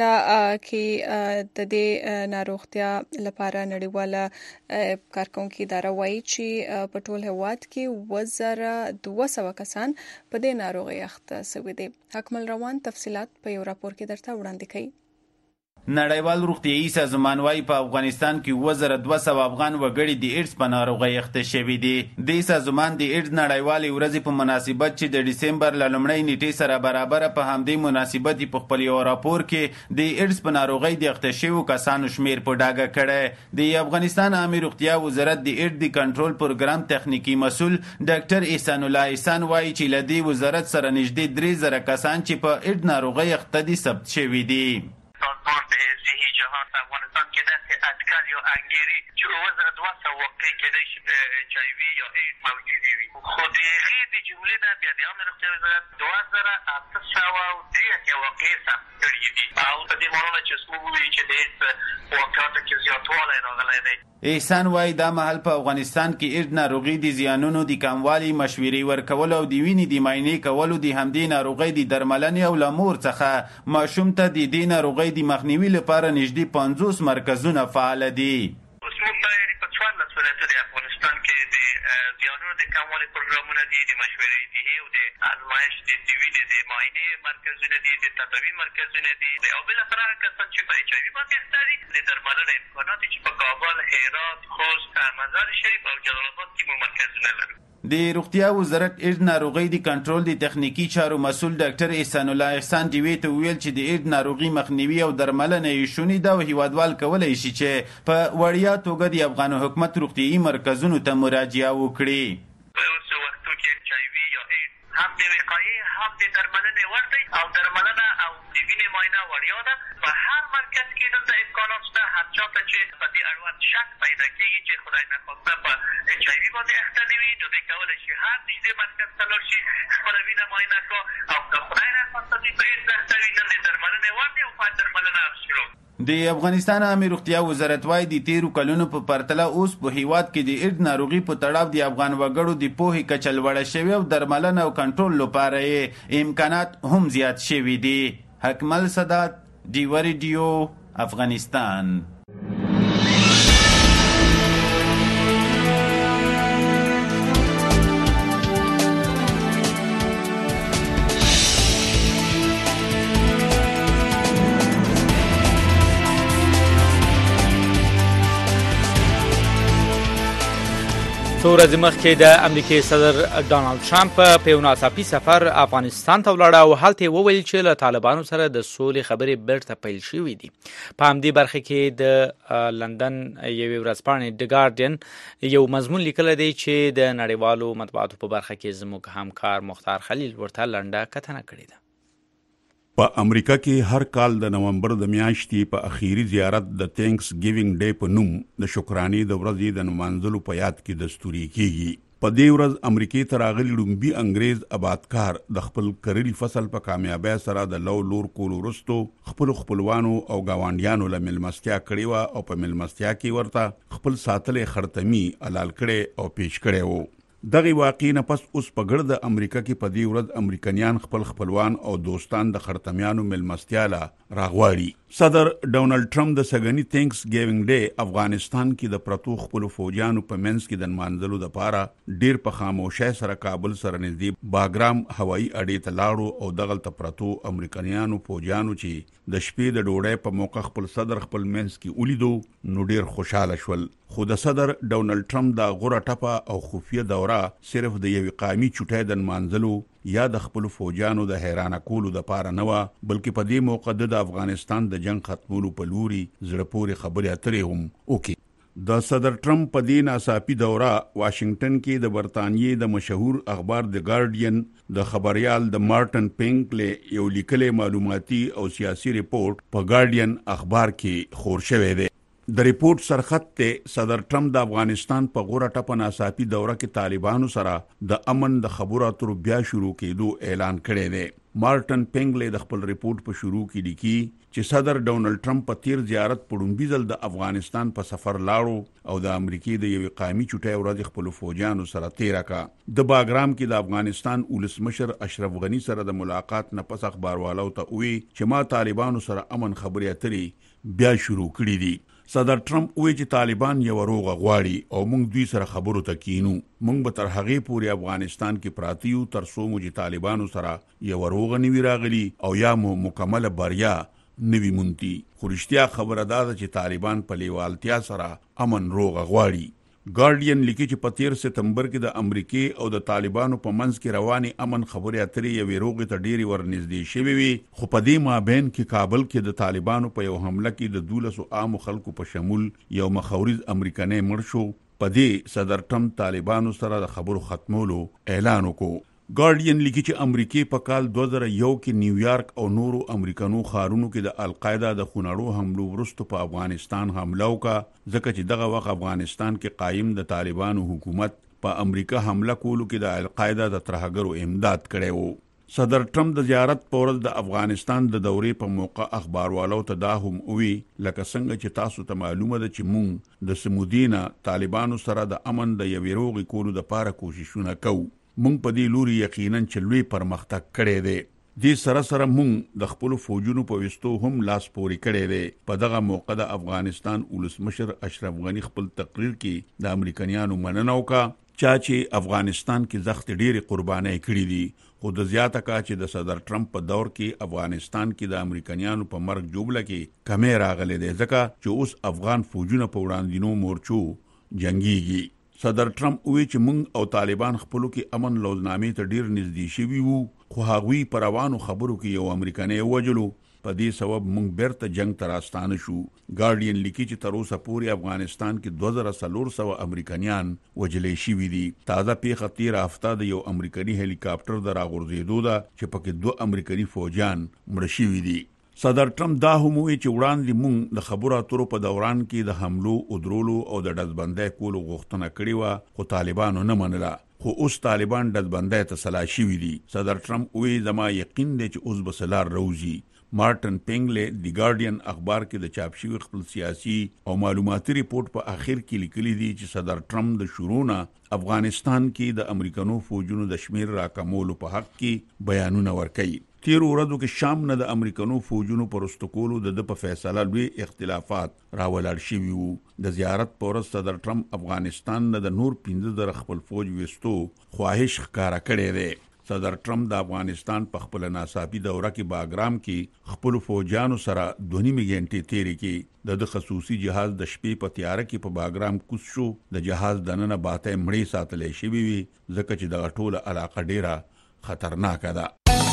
کې د دې ناروغتیا لپاره نړیواله کارکونکو اداره وایي چې په ټول هیواد کې وزره دوه سوه کسان په دې ناروغۍ اخته شوي دي. اکمل روان تفصيلات په یو راپور کې درته وړاندې کوي. نړیوال روغتیايي سازمان وايي په افغانستان کې وزره دوه سوه افغان وګړي د ایډز په ناروغۍ اخته شوي دي. د سازمان د ایډز نړیوالې ورځې په مناسبت چې د ډسمبر له لومړۍ نیټې سره برابر په همدې مناسبت په خپل یو راپور کې د ایډز په ناروغۍ د اخته شویو کسانو شمیر په ډاګه کړی. د افغانستان عامه روغتیا وزارت د ایډز د کنټرول پروګرام تخنیکی مسؤل ډاکټر احسان الله احسان وايي چې له دې وزارت سره نږدې درې زره کسان چې په ایډز ناروغۍ اخته دي ثبت شوي دي. صحی جهان افغانستان کې داسې اټکل یا انګیري چې اووه زره دوه سوه واقع کېدای شي اچ آی وي یا ایډز موجودې وي. خو د هغې د جملې نه بیا د عامه روغتیا وزارت دوه زره اته سوه او درې اتیا واقعې ثبت کړي دي او په دې معنی چې څوک ووایي چې د ایډز واقعاتو کې زیاتوالی راغلی دی. احسان وايي دا مهال په افغانستان کې ایډز ناروغي د زیانونو د کموالي مشورې ورکول او د وینې د معاینې کولو د همدې ناروغۍ د درملنې او له مور څخه ماشوم ته د دې ناروغۍ د مخنیوي لپاره نږدې پنځوس مرکزونه فعال دي. اوس موږ باید په څوارلس ولایتونو د افغانستان کې د زیانونو د کموالي پروګرامونه دي، د مشورې دي او د ازمایش د وینې د معاینې مرکزونه دي، د تداوي مرکزونه دي او بالاخره هغه کسان چې په ایچ آی وي باندې اخته دي د درملنې امکانات چې په کابل، هرات، خوست، مزار شریف او جلال آباد کې مو مرکزونه لرو. د روغتیا وزارت ایډز ناروغۍ د کنټرول د تخنیکی چارو مسؤل ډاکټر احسان الله احسان ډیوی ته ویل چې د ایډز ناروغي مخنیوي او درملنه یې شونې ده او هیوادوال کولی شي چې په وړیا توګه د افغان حکومت روغتیايي مرکزونو ته مراجعه وکړي. په اوسو وختو کې ایچ آی وي یا ایډز هم د وقایې هم د درملنې وړ دی او درملنه او د وینې معاینه وړیا ده. په هر مرکز کې دلته امکانات شته. هر چا ته چې په دې اړوند شک پیدا کېږي چې خدای نخواسته په ایچ آی وي باندې اخته نه وي نو دوی کولی شي هر نږدې مرکز ته لاړ شي، خپله وینه معاینه کړو او که خدای نخواسته دوی په ایډز اخته وي نن د درملنې وړ دی او باید درملنه هم شروع. د افغانستان عامه روغتیا وزارت وايي د تیرو کلونو په پرتله اوس په هیواد کې د ایډز ناروغي په تړاو د افغان وګړو د پوهې کچه لوړه شوې او درملنه او کنټرول لپاره یې امکانات هم زیات شوي دي. اکمل سادات، ډیوه ریډیو، افغانستان. څو ورځې مخکې د امریکای صدر ډانلډ ټرمپ په یو ناڅاپي سفر افغانستان ته ولاړ او هلته یې وویل چې له طالبانو سره د سولې خبرې بیرته پیل شوې دي. په همدې برخه کې د لندن یوې ورځپاڼې د ګارډین یو مضمون لیکلی دی چې د نړیوالو مطبوعاتو په برخه کې زموږ همکار مختار خلیل ورته لنډه کتنه کړې ده. په امریکا کې هر کال د نومبر د میاشتې په اخیری زیارت د تینکس ګیوینګ ډے په نوم د شکرانې د ورځې د نمانځلو په یاد کې دستوري کیږي. په دې ورځ امریکای ته راغلي لومبي انګریز آبادکار د خپل کرلي فصل په کامیابۍ سره د لو لور کولو وروسته خپل خپلوانو او ګاونډیانو له مېلمستیا کړې وه او په مېلمستیا کې ورته خپل ساتلې خرطمي حلال کړی او پیش کړی و. دغه واقع نه پس اوس په ګرد امریکا کې په دې ورځ امریکایان خپل خپلوان او دوستان د خرطمیانو مېلمستیا له راغواړي. صدر ډونالډ ټرمپ د سګنی تینکس ګیوینګ ډے افغانستان کې د پرتو خپل فوجیانو په منځ کې د نمانځلو لپاره ډیر په خاموشۍ سره کابل سره نږدې باګرام هوایي اډې ته لاړو او دغلته پرتو امریکایانو فوجیانو چې د شپې د ډوډۍ په موقع خپل صدر خپل منځ کې ولیدو نو ډیر خوشاله شول. خو د صدر ډونالډ ټرمپ د غوره ټپه او خفیه دوره صرف د یوې قامي چوټۍ د نمانځلو یا د خپل فوجیانو د حیرانه کولو دپاره نه وه، بلکې په دې موقع د افغانستان د جنگ ختمولو په لوري زړه پورې خبرې اترې هم وکړي. د صدر ټرمپ په دې ناڅاپي دوره واشنگټن کې د برطانیې د مشهور اخبار د ګارډین د خبریال د مارټن پینکلې یو لیکلی معلوماتي او سیاسي ریپورت په ګارډین اخبار کې خور شوی دی. د ریپورت سرخط ته صدر ټرمپ د افغانستان په غوره ټپه ناڅاپي دوره کې طالبانو سره د امن د خبرو اترو بیا شروع کېدو اعلان کړی دی. مارټن پینګلې د خپل ریپورت په شروع کې لیکي چې صدر ډونالد ټرمپ په تیر زیارت پړومبي ځل د افغانستان په سفر لاړو او د امریکای د یو قومي چټي ورځ خپل فوجانو سره تیر کا د باګرام کې د افغانستان ولسمشر اشرف غنی سره د ملاقات نه پس اخباروالو ته وی چې ما طالبانو سره امن خبرې اترې بیا شروع کړې دي. صدر ټرمپ وی چې طالبان یو روغه غواړي او موږ دوی سره خبرو ته کینو. موږ به تر هغه پورې افغانستان کې پراتیو تر څو موږ طالبانو سره یو روغه نیوي راغلي او یا مو مکمل بریا نوی مونتی. خو رښتیا خبره ده چې طالبان په لیوالتیا سره امن روغه غواړي. ګارډین لیکي چې په تیر سپتمبر کې د امریکای او د طالبانو په منځ کې رواني امن خبرې اترې یوې روغې ته ډېری ورنږدې شوې وي، خو په دې مابین کې کابل کې د طالبانو په یو حمله کې د دولسو عامو خلکو په شمول یو مخاورز امریکایي مړ شو. په دې صدر ټرمپ طالبانو سره د خبرو ختمولو اعلان وکړ. ګارډین لیکي چې امریکای په کال دوه زره یو کې نیویارک او نورو امریکانو ښارونو کې د القاعده د خونړو حملو وروسته په افغانستان حمله وکړه، ځکه چې دغه وخت افغانستان کې قایم د طالبانو حکومت په امریکا حمله کولو کې د القاعده د ترهګرو امداد کړی وو. صدر ټرمپ د زیارت په ورځ د افغانستان د دورې په موقع اخباروالو ته دا هم وی لکه څنګه چې تاسو ته معلومه ده چې مونږ د سمودینا طالبانو سره د امن د یوې روغې کولو لپاره کوششونه کوو. مونږ په دې لوري یقینا چې لوی پرمختګ کړی دی. دې سره سره مونږ د خپل فوجونو په وستو هم لاس پوري کړی دی. په دغه موقع د افغانستان ولسمشر اشرف غنی خپل تقریر کې د امریکایانو مننه وکړه چا چې افغانستان کې زخت ډېری قربانۍ کړې دي، خو د زیاته کا چې د صدر ټرمپ په دور کې افغانستان کې د امریکایانو په مرګ جوړه کې کمې راغلي دي، ځکه چې اوس افغان فوجونه په وړاندینو مورچو جنگيږي. صدر ټرمپ وی چې موږ او طالبان خپلو کې امن لوزنامې ته ډیر نږدې شوي وو، خو هغوی پر روانو خبرو کې یو امریکایي وجلو. په دې سبب موږ بیرته جنگ ته راستانه شو. ګارډین لیکي چې تر اوسه پورې افغانستان کې دوه زره څلور سوه امریکایان وجلې شوي دي. تازه پیښه تیره هفته د یو امریکایي هلیکاپټر د راغورځېدو ده چې پکې دوه امریکایي فوجان مړه شوي دي. صدر ټرمپ دا هم وی چې وړاندې مونږ د خبرو اترو په دوران کې د حملو او درولو او د ډزبندۍ کولو غوښتنه کړې وه، خو طالبانو نه منله. خو اوس طالبان ډزبندۍ ته سلا شوي دي. صدر ټرمپ وی زما یقین دی چې اوس به سلار روزي. مارټن پینګلې د ګارډین اخبار کې د چاپ شوی خپل سیاسي او معلوماتي ریپورت په اخر کې لیکلي دي چې صدر ټرمپ د شروع افغانستان کې د امریکانو فوجونو د شمیر راکمولو په حق کې بیانونه ورکړي. تیر ورځو کې شام نه د امریکانو فوجونو پر استقولو د په فیصله لوی اختلافات راولل شوي وو. د زیارت پر ورځ صدر ټرمپ افغانستان نه د نور پنځه زره خپل فوج وستو خواهش ښکارا کړی دی. صدر ټرمپ د افغانستان په خپل ناڅاپي دوره کې باګرام کې خپل فوجانو سره دوه نیمې غنټې تیرې کې د خصوصي جهاز د شپې په تیاره کې په باګرام کوز شو. د جهاز دننه باته مړې ساتلې شوې وي، ځکه چې د ټوله علاقه ډیره خطرناکه ده.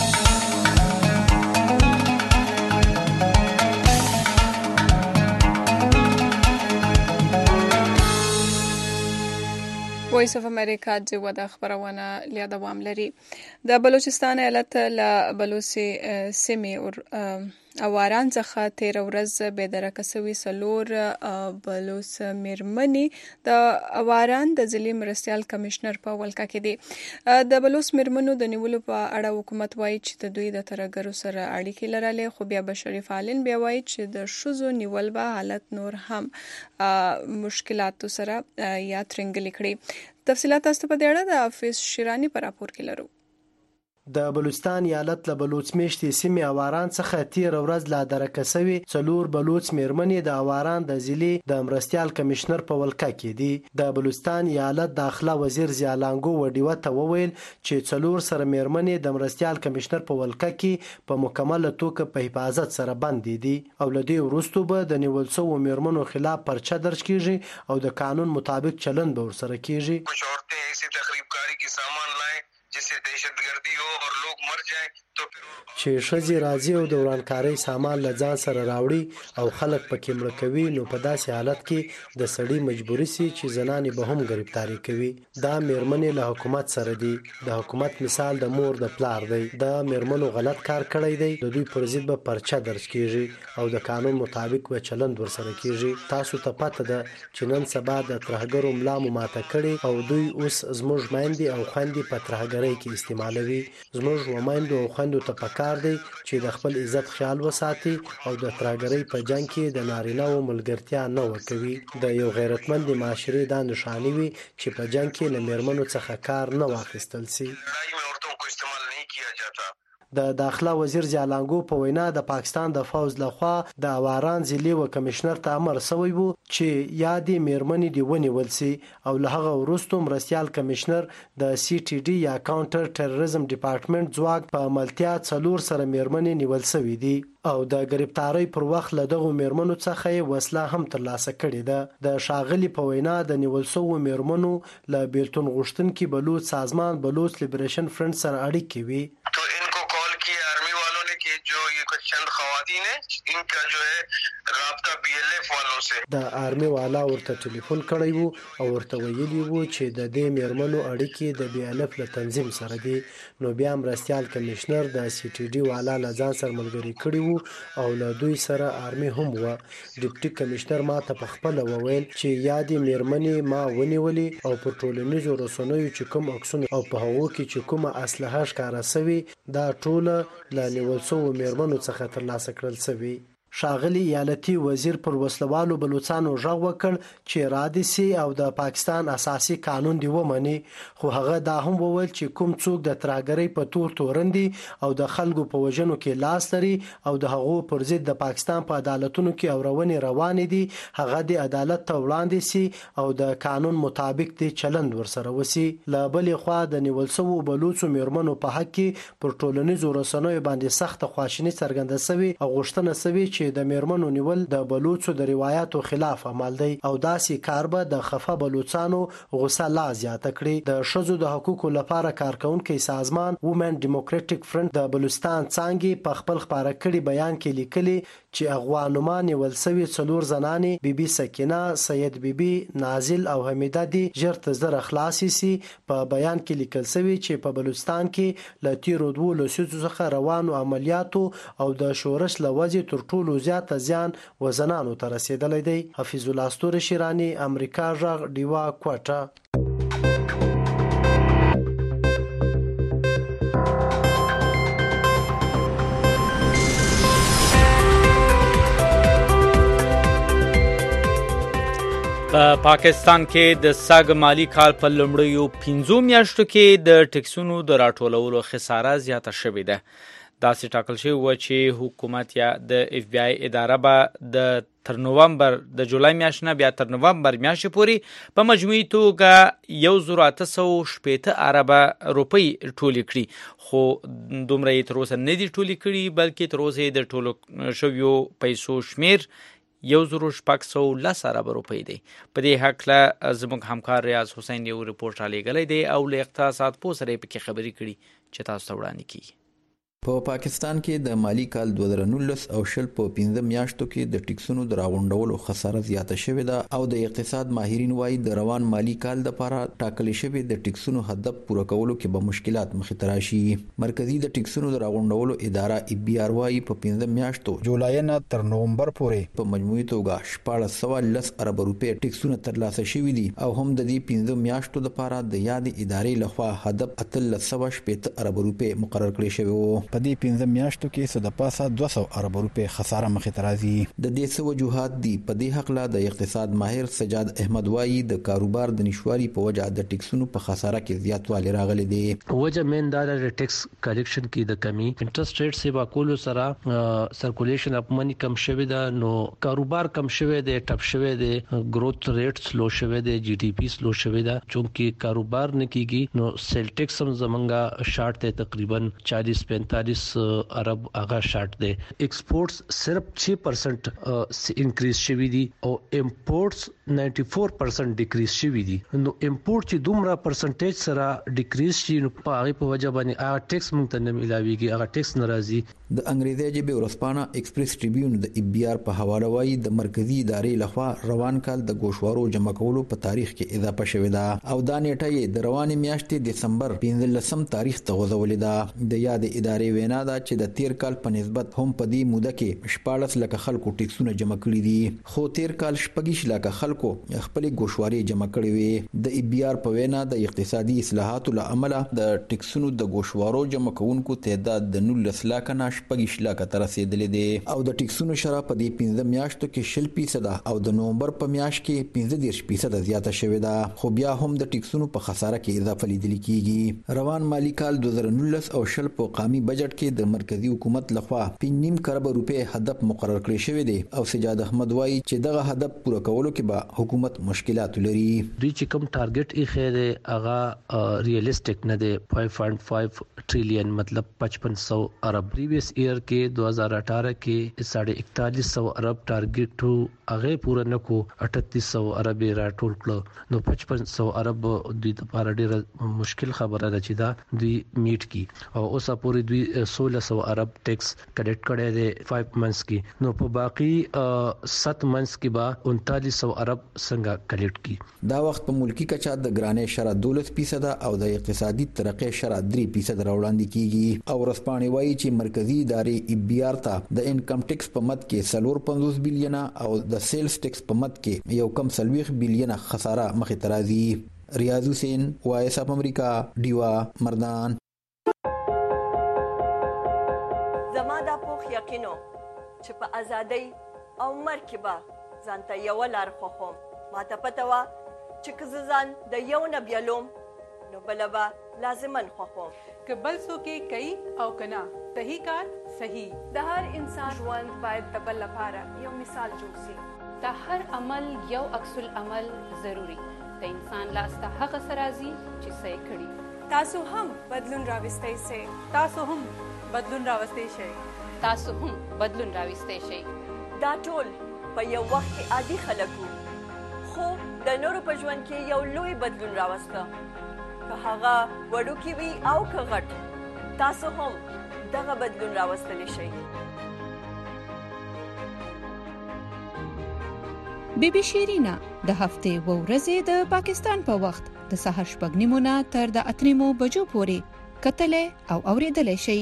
وایس اف امریکا جوه د خبرونه لیا دوام لري. د بلوچستان ایالت له بلوچي سیمې اواران څخه تیر ورځ به درکه سوي سلور بلوچ میرمنې د اواران د ضلع مرستيال کمشنر په ولکه کې دي. د بلوچ میرمنو د نیولو په اړه حکومت وایي چې د دوی د ترګرو سره اړیکې لرلې، خو بیا بشري فعالین بیا وایي چې د شوزو نیول به حالت نور هم مشکلات سره یا ترنګل کړي. تفصیلات تاسو په دې اړه د حافظ شیرانی پر راپور کې لرو. د بلوچستان ایالت له بلوچ میشتې سیمې اواران څخه تیر ورځ لا درکه سوي څلور بلوچ میرمنې د اواران د ضلع د مرستيال کمشنر په ولکه کې دي. د بلوچستان ایالت داخله وزیر زیالانګو وډیوه ته وویل چې څلور سره میرمنې د مرستيال کمشنر په ولکه کې په مکمل توګه په حفاظت سره بندي دي او لدی وروسته به د نیول شوو میرمنو خلاف پرچه درج کیږي او د قانون مطابق چلند به ورسره کیږي. کچھ عورتیں ایسی تخریبکاری کی سامان لائیں جسے دہشت گردی ہو اور لوگ مر جائیں تو چې ښځې راځي او د ورانکارۍ سامان له ځان سره راوړي او خلک پکې مړه کوي، نو په داسې حالت کې د سړي مجبوري سي چې زنانې به هم گرفتاری کوي. دا میرمنې له حکومت سره دي. د حکومت مثال د مور د پلار دی. دا میرمنو غلط کار کړی دی. د دوی پر ضد به پرچه درج کیږي او د قانون مطابق به چلند ورسره کیږي. تاسو ته پته ده چې نن سبا د ترهګرو ملا مو ماته کړي او دوی اوس زموږ میندې او خویندې په ترهګرۍ کې استعمالوي. زموږ میندو او خويندو ته پکار دی چې د خپل عزت خیال وساتي او د ترهګرۍ په جنگ کې د نارینه او ملګرتیا نه ورکوي. د یو غیرتمند معاشرې دا نشانه وي چې په جنگ کې له میرمنو څخه کار نه واخیستل شي. د داخله وزیر جالانګو په وینا د پاکستان د فوز لخوا د اواران ضلعي و کمشنر ته امر شوی وو چې یادې میرمنې دی ونیول شي او له هغه وروسته مرستیال کمشنر د سی ټي ډي یا کاونټر ټیرریزم ډپارټمنټ ځواک په عملتیا څلور سره میرمنې نیول شوې دي او د گرفتاری پر وخت له دغه میرمنو څخه یې وسله هم ترلاسه کړې ده. د شاغلي په وینا د نیول شوو میرمنو له بیلتون غوښتونکي بلوچ سازمان بلوچ لیبریشن فرنٹ سره اړیکې وي. जो ये कुछ चंद खवातीन है इनका जो है राब्ता बी एल एफ वालों से د آرمي والا ورته ټلیفون کړی وو او ورته ویلی وو چې د دې میرمنو اړیکې د بی ال اف له تنظیم سره دي. نو بیا مرستیال کمشنر د سی ټي ډي والا له ځان سره ملګری کړی وو او له دوی سره آرمي هم و. ډیپټي کمشنر ما ته په خپل وویل چې یادې میرمنې ما ونیولې او په ټولنیزو رسنیو چې کوم عکسونه او په هغو کې چې کومه اسلحه ښکاره سوي دا ټوله له نیول شوو میرمنو څخه ترلاسه کړل شوي. شاغلی ایالتي وزیر پر وسلوالو بلوچستانو ژغ وکړ چې رادي سي او د پاکستان اساسي قانون دی ومني، خو هغه دا هم وویل چې کوم څوک د ترهګرۍ په تور تورندي او د خلکو په وژنو کې لاس لري او د هغو پر ضد د پاکستان په عدالتونو کې اورونې روانې دي هغه د عدالت ته وړاندې سي او د قانون مطابق دی چلند ورسره وسی. له بلې خوا د نیول شوو بلوچو میرمنو په حق کې پر ټولنیزو رسنیو باندې سخت خواشیني څرګنده شوې او غوښتنه شوې چې د میرمنو نیول د بلوچو د روایتو خلاف عمل دی او داسې کار به د خفه بلوچانو غصه لا زیاته کړي. د ښځو د حقوقو لپاره کارکونکي سازمان وومن ډیموکراټیک فرنٹ د بلوچستان څانګې په خپل خپاره کړي بیان کې لیکلي چې اغوانما نیول سوي څلور زنانې بی بی سکینه، سید بی بی، نازل او حمیده دي ژر تر ژره خلاصې سي. په بیان کې لیکل سوي چې په بلوچستان کې له تیرو دوو لسیزو څخه روانو عملیاتو او د شورش له وجې تر ټولو زیات زیان و زنانو ته رسیدلی دی. حفیظ الله ستوری شیرانی، امریکا غږ، ډیوا کوټه. په پاکستان کې د سږ مالی کال په لومړیو پنځو میاشتو کې د ټکسونو د راټولولو خساره زیاته شوې ده. داسې ټاکل شوی و چې حکومت یا د اف بی آی اداره به د تر نومبر د جولای میاشت نه بیا تر نومبر میاشتې پورې په مجموعي توګه یو زر اته سوه شپېته اربه روپۍ ټولې کړي، خو دومره یې تر اوسه نه دي ټولې کړي بلکې تر اوسه یې د ټولو شویو پیسو شمیر یو زر شپږ سوه لس اربه روپۍ دی. په دې هکله زموږ همکار ریاض حسین یو رپورټ رالیږلی دی او له اقتصاد پوه سره یې پکې خبرې کړي چې تاسو ته وړاندې کیږي. په پاکستان کې د مالی کال دوه زره نولس او شل په پنځه میاشتو کې د ټکسونو د راغونډولو خساره زیاته شوې ده او د اقتصاد ماهرین وایي د روان مالی کال لپاره ټاکلې شوې د ټکسونو هدف پوره کولو کې به مشکلات مخې ته راشي. مرکزی د ټکسونو د راغونډولو اداره ای بی آر وایي په پنځه میاشتو جولای نه تر نومبر پورې په مجموعي توګه شپاړس سوه لس اربه روپۍ ټکسونه ترلاسه شوي دي او هم د دې پنځه میاشتو لپاره د یادې ادارې لخوا هدف اتلس سوه شپېته اربه روپۍ مقرر کړی شوی و. په دې پنځه میاشتو کې څه د پاسه دوه سوه اربه روپۍ خساره مخې ته راځي. د دې څه وجوهات دي. په دې هکله د اقتصاد ماهر سجاد احمد وایي د کاروبار د نشواري په وجه د ټکسونو په خساره کې زیاتوالی راغلی دی. وجه مین دا د ټکس کلیکشن کې د کمی، انټرست ریټ سیوا کولو سره سرکولیشن اپ منی کم شوی دا، نو کاروبار کم شوی دی، ټپ شوی دی، گروث ریټ سلو شوی دی، جی ډی پی سلو شوی دا. چونکه کاروبار نه کیږي نو سیل ټکس هم زمونږه شارټ ته تقریبا چالیس پینتالیس ارب هغه شارټ دی. ایکسپورټس صرف چھ پرسنٹ انکریز شوی دی او امپورټس نائنٹی فور پرسنٹ ډیکریز شوی دی. نو امپورټ چې دومره پرسنټیج سره ډیکریز شي نو په هغه په وجه باندې هغه ټیکس مونږ ته نه ملاويږي، هغه ټیکس ناراضي. د انګریزي ژبې ورځپاڼه ایکسپریس ټریبیون د ای بی آر په حواله وایي د مرکزی ادارې لخوا روان کال د ګوشوارو جمع کولو په تاریخ کې اضافه شوې ده او دا نیټه یې د روانې میاشتې دسمبر پنځلسم تاریخ ته غځولې ده. د یاد ادارې ادارې وینا ده چې د تیر کال په نسبت هم په دې موده کې شپاړس لکه خلکو ټیکسونه جمع کړي دي، خو تیر کال شپږ لکه خلکو خپل ګوشواري جمع کړي وي. د ای بي آر په وینا د اقتصادي اصلاحاتو له امله د ټیکسونو د ګوشوارو جمع کوونکو تعداد د نولس لکه نه شپږ لکه ته رسیدلې دي او د ټیکسونو شرح په دې پنځه میاشتو کې شل فیصد او د نومبر په میاشت کې پنځه دېرش فیصد زیاته شوې ده، خو بیا هم د ټیکسونو په خساره کې اضافه لیدل کیږي. روان مالی کال دوه زره نولس او شل په قومي بجټ کې د مرکزی حکومت لخوا پنځه نیم کروڑ روپے هدف مقرر کړی شوی دی او سجاد احمد وایي چې دغه هدف پوره کولو کې به حکومت مشکلات لري. دوی چې کوم ټارګټ یې خېره هغه ریالستیک نه دی. پنځه پوینټ پنځه ټریلیون مطلب پچپن سو ارب. پریویس ایئر کې دو ہزار اٹھارہ کې ساڑھے اکتالیس سو ارب ټارګټ هغه پوره نکو، اٹھتیس سو ارب راټول کړو، نو پچپن سو ارب دوی لپاره ډېر مشکل خبره ده چې دا دوی میټ کی او اوس پورې دوی سولہ سو ارب ټیکس کلیکټ کړي دي پنځه منث کې، نو په باقی سات منث کې به انتالیس سو ارب څنګه کلیکټ کی. دا وخت په ملکی کچا د ګرانې شرح دولس فیصد او د اقتصادي ترقې شرح درې فیصد راوړاندې کیږي او رسپانې وایي چې مرکزی ادارې ای بي آر ته د انکم ټیکس په مد کې څلور پنځوس بیلیونه او د سیلز ټیکس په مد کې یو کم څلوېښت بیلیونه خساره مخې ته راځي. ریاض حسین، وایس اف امریکا، ډیوا، مردان. زما دا پوخ یقینو چې په ازادۍ او مرګ کې به ځان ته یوه لار خوښوم. ما ته پته وه چې که زه ځان د یو نه بیلوم نو بله به لازمن خوښوم. که بل څوک یې کوي او که نه، صحیح کار صحیح. د هر انسان ژوند باید د بل لپاره یو مثال جوړ شي. د هر عمل یو عکس العمل ضروری. د انسان لاس ته هغه څه راځي چې څه یې کړي. تاسو هم بدلون راوستی شئ. تاسو هم بدلون راوستی شئ. تاسو هم بدلون راوستی شئ. دا ټول په یو وخت کې عادي خلک وو، خو د نورو په ژوند کې یو لوی بدلون راوسته، که هغه وړوکی وي او که غټ. تاسو هم دغه بدلون راوستلی شئ. بی بی شیرینا د هفتې و ورځې د پاکستان په وخت د سهار شپږ نیمو نه تر د اته نیمو بجو پورې کتلې او اوریدلې شئ.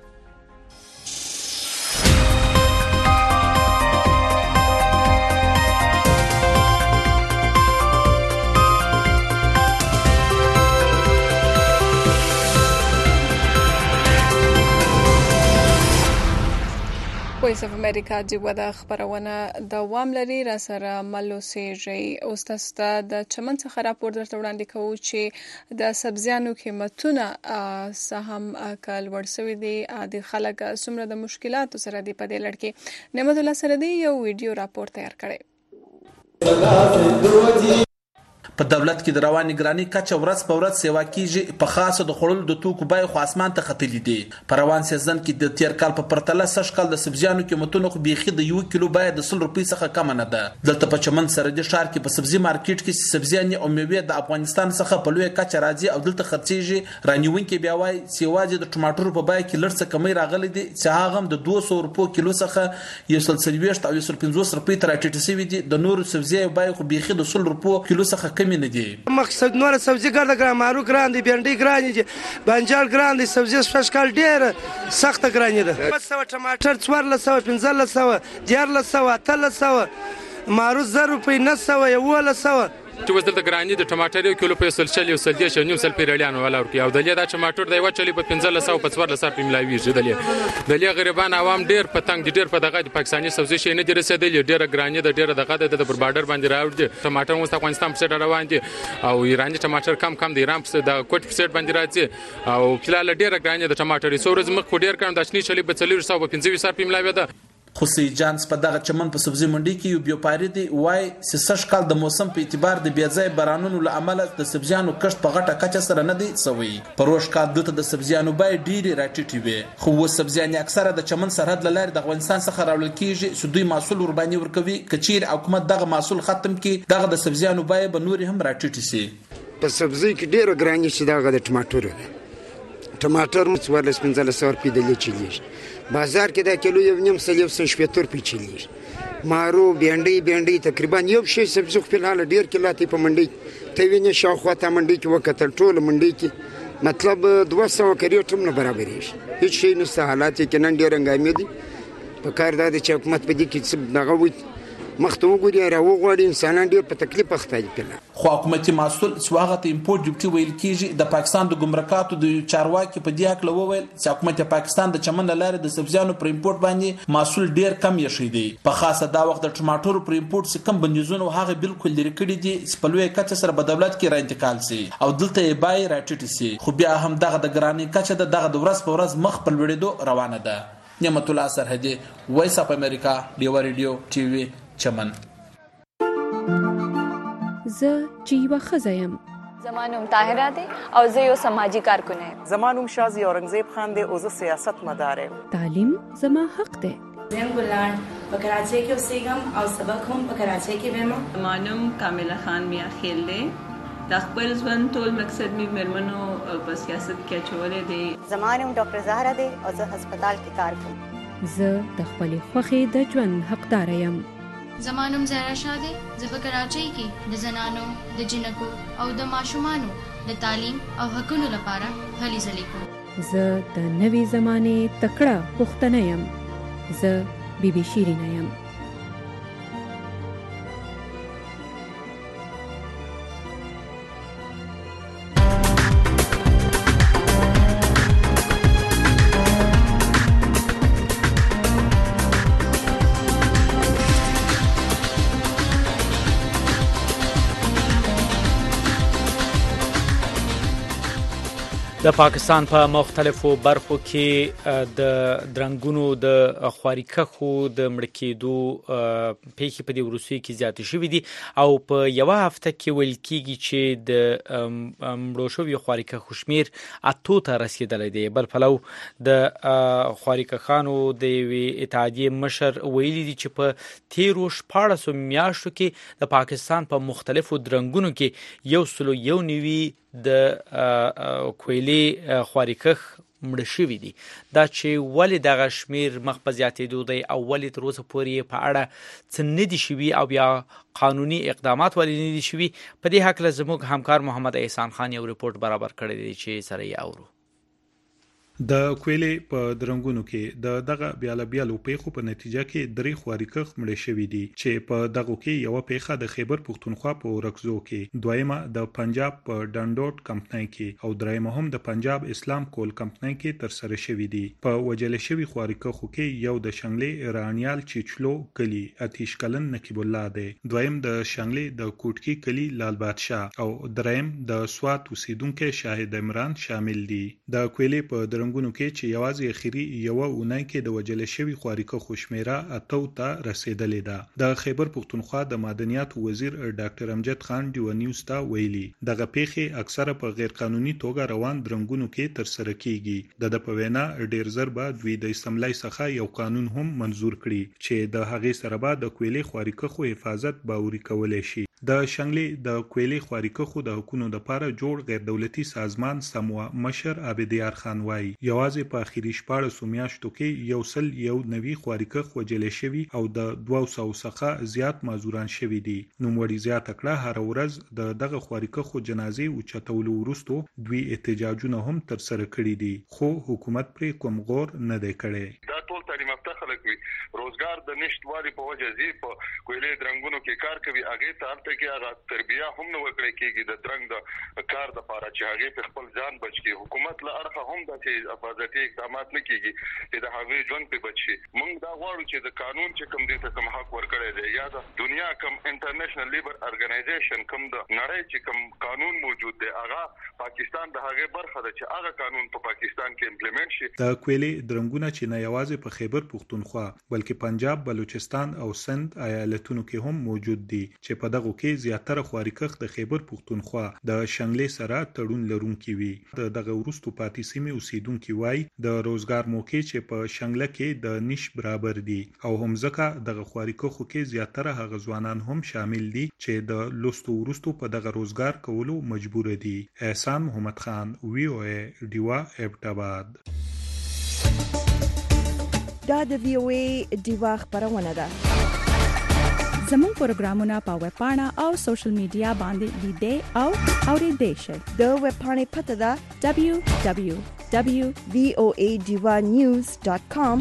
وایس اف امریکا جوه د خبرونه دوام لري. را سره ملو سیږي اوس تاسو د چمن څخه راپور درته وړاندې کوو چې د سبزیانو قیمتونه سهم کال ورسوي دي. د خلک څومره د مشکلاتو سره دی په دې لړ کې. نعمت الله سره دی یو ویډیو راپور تیار کړی. په دولت کې د رواني ګرانی کچه ورځ په ورځ سیوا کیږي. په خاصه د خړل د توکو بای خو اسمان ته ختلې دي. په روان سیزن کې د تیر کال په پرتله سږ کال د سبزیانو قیمتونه خو بيخي د یو کیلو بای د سل روپۍ څخه کم نه ده. دلته په چمن سره د ښار کې په سبزی مارکیټ کې سبزیانې او میوې د افغانستان څخه په لوی کچه راځي او دلته خرڅيږي. رانیونکي بیا وای سیواجه د ټماټر په بای کې لړڅ کمی راغلي دي چې هغه هم د دوه سوه روپو کیلو څخه یو سل سلويشت او یو سل پنځوس روپۍ تر ټیټه سوي دي. د نور سبزی بای خو بيخي د سل روپو کیلو څخه کم نه دي. مقصد نور سبزی ګرځه ګرام مارو ګران دي، بینډي ګران دي، بنجال ګران دي. سبزی سپیش کال ډېر سخت ګران دي. سو ټماټر څوارلس سوه پنځلس سوه دیارلس سوه اتلس سوه مارو زر روپۍ نه سوه یولس سوه چې وز دلته ګرانی د ټماټر یو کیلو په سل شل یو سل دیش نیو سل پیرلیان ولا ورکی او دلیا دا ټماټر دی وچلی په پنځه سوه په څوارلس سوه په ملاویږي. دلیا دلیا غریبان عوام ډیر په تنگ دي، ډیر په دغه د پاکستاني سبزی شي نه دي رسیدلی. ډیر ګرانی د ډیر دغه د پر بارډر باندې راوړي. ټماټر مو افغانستان په سر روان دي او ایرانی ټماټر کم کم د ایران په د کوټ په سر باندې راځي او فلال ډیر ګرانی د ټماټر سورز مخ ډیر کم د شنی چلی په څلور سوه په پنځه سوه په ملاوي ده. خوسی جانس په دغه چمن په سبزی منډي کې یو بیوپاری دی وای سسش کال د موسم په اعتبار د بیځای بارانونو له امله د سبزیانو کښت په غټه کچه سره نه دی سوی. پروش کال دته د سبزیانو بای ډیری راټیټي وي، خو و سبزیانې اکثره د چمن سرحد لاره د افغانستان څخه راوړل کیږي چې دوی محصول ور باندې ورکوي. کچیر حکومت دغه محصول ختم کړي دغه د سبزیانو بای به نور هم راټیټي شي. په سبزی کې ډیره ګرانی شي دغه د ټماټر ټماټر مو څوارلس پنځلس سوه روپۍ د لیچلیږي. بازار کې دا کیلو یو نیم سل یو سل شپېته روپۍ چلیږي. مارو بینډۍ بینډۍ تقریبا یو شی سبزي خو فلحال ډېر کیلات په منډۍ ته وینې شاوخوا ته منډۍ کې وکتل ټوله منډۍ کې مطلب دوه سوه کریټ هم نه برابرېږي، هېڅ شی نشته. حالات یې کې نن ډېر هنګامي دي. په کار دا دی چې حکومت په دې کې څه دغه وي مخ ته وګوري، راوغواړي. انسانان ډېر په تکلیف اخته دي. خو حکومتي مسؤل چې هغه ته امپورټ ډیوټي ویل کېږي د پاکستان د ګمرکاتو د چارواکي په دې هکله وویل چې حکومت پاکستان د چمن له لارې د سبزیانو پر امپورټ باندې مسؤل ډېر کم یې دی. په خاصه دا وخت د ټماټرو پر امپورټ چې کم بندیزونه هغه بالکل لري کړي دي چې په لویه کچه سره په دولت کې را انتقال سي او دلته یې بای راټیټ سي. خو بیا هم دغه د ګرانۍ کچه د دغه د ورځ په ورځ مخ په لوړېدو روانه ده. نعمت الله سرحدي، وایس اف امریکا، ډیوا ریډیو ټي وي، چمن. زه چې یوه ښځه یم. زما نوم طاهره دی او زه یو سماجي کارکن یم. زما نوم شازي اورنګزیب خان دی او زه سیاست مدار یم. تعلیم زما حق دی. زه ګلان په کراچۍ کې اوسېږم او سبق هم په کراچۍ کې وایم. زما نوم کامله خان میا خیل دی. د خپل ژوند ټول مقصد مې مېرمنو په سیاست کې اچولی دی. زما نوم ډاکټر زهره دی او زه هسپتال کې کار کوم. زه د خپلې خوښې د ژوند حقداره یم. زما نوم زهرا شاه دی. زه په کراچۍ کې د زنانو د جنکو او د ماشومانو د تعلیم او حقونو لپاره هلې ځلې کوم. زه د نوې زمانې تکړه پښتنه یم. زه بی بی شیرینه یم. د پاکستان په مختلفو برخو کې د درنګونو د خواریکخو د مړ کېدو پیښې په دې وروستیو کې زیاتې شوې دي او په یوه هفته کې ویل کېږي چې د مړو شویو خواریکخو شمېر اتو ته رسېدلی دی. بل پلو د خواریکخانو د یوې اتحادیې مشر ویلي دي چې په تیرو شپاړسو میاشتو کې د پاکستان په مختلفو درنګونو کې یو سلو یو نوي د کویلې خواریکخ مړه شوي دي. دا چې ولې دغه شمیر مخ په زیاتېدو دی او ولې تر اوسه پورې په اړه څه نه دي شوي او بیا قانوني اقدامات ولې نه دي شوي، په دې هکله زموږ همکار محمد احسان خان یو رپورټ برابر کړی دی چې سره یې اورو. د کویلې په درنګونو کې د دغه بیاله بیالو پیښو په نتیجه کې درې خواریکخ مړه شوي دي چې په دغه کې یو پیښه د خیبر پښتونخوا په ورکزو کې، دویمه د پنجاب په ډانډوټ کمپنۍ کې او دریمه هم د پنجاب اسلام کول کمپنۍ کې تر سره شوي دي. په وجل شوي خواریکخو کې یو د شنګلې رانیال چیچلو کلی اتیش کلن نقیب الله دی، دویم د شنګلې د کوټکی کلی لال بادشاه او دریم د سوات اوسیدونکو شاهد عمران شامل دي. د کویلې په رنګونو کې چې یوازې اخیری یو اونۍ کې د وجل شوی خواریکخو شمیره اتو ته رسیدلې ده. د خیبر پښتونخوا د معدنیاتو وزیر ډاکټر امجد خان ډیو نیوز ته ویلي دغه پیښې اکثره په غیر قانوني توګه روان درنګونو کې تر سره کیږي. د په وینا ډیر زر به دوی د استملای څخه یو قانون هم منزور کړي چې د هغې سره به د کویلې خواریکخو حفاظت باوري کولای شي. د شنګلې د کویلې خواریکخو د حکومت لپاره جوړ غیر دولتي سازمان سموا مشر عابدیار خان وایي یوازې په اخیری شپاړسو میاشتو کې یو سل یو نوي خواریکخ وجل شوي او د دوه سوه څخه زیات معذوران شوي دي. نوموړي زیاته کړه هر ورځ د دغه خواریکخو جنازې اوچتولو وروسته دوی احتجاجونه هم تر سره کړي دي خو حکومت پرې کوم غور نه دی کړی. دا ټول تعلیم یافته خلک وي، روزګار د نشټوالي په وجه زی په کویلې درنګونو کې کار کوي، هغه ته هلته کې هغه تربیه هم نه ورکړي کېږي د درنګ د کار د لپاره چې هغه په خپل ځان بچ کی. حکومت له اړخه هم د حفاظتي اقدامات نه کیږي چې د هغه ژوند په بچي. موږ دا غواړو چې د قانون چې کوم دي ته کوم حق ورکړي دی یا د دنیا کوم انټرنیشنل لیبر ارګنایزیشن کوم د نړۍ چې کوم قانون موجود دی هغه پاکستان د هغه برخه ده چې هغه قانون په پاکستان کې امپلیمنٹ شي. د کویلې درنګونه چې نه یوازې په خیبر پښتونخوا بلکې پنجاب، بلوچستان او سند ایالتونو کې هم موجود دي چې په دغه کې زیاتره خواریکخ د خیبر پښتونخوا د شنګلې سره تړون لرونکي وي. د دغه وروستو پاتې سیمې اوسیدونکي وایي د روزګار موقع چې په شنګله کې د نش برابر دي او هم ځکه دغه خواریکخو کې زیاتره هغه ځوانان هم شامل دي چې د لوستو وروستو په دغه روزګار کولو مجبور دي. احسان محمد خان، وی او ای، ډیوا ابټاباد. دا د وی او ای ډیوا خبرونه ده. زموږ پروګرامونه په ویب پاڼه او سوشل میډیا باندې لیدئ او اورېدئ شئ. د ویب پاڼې پته ده دبلیو دبلیو دبلیو ډاټ وی او ای ډیوا نیوز ډاټ کام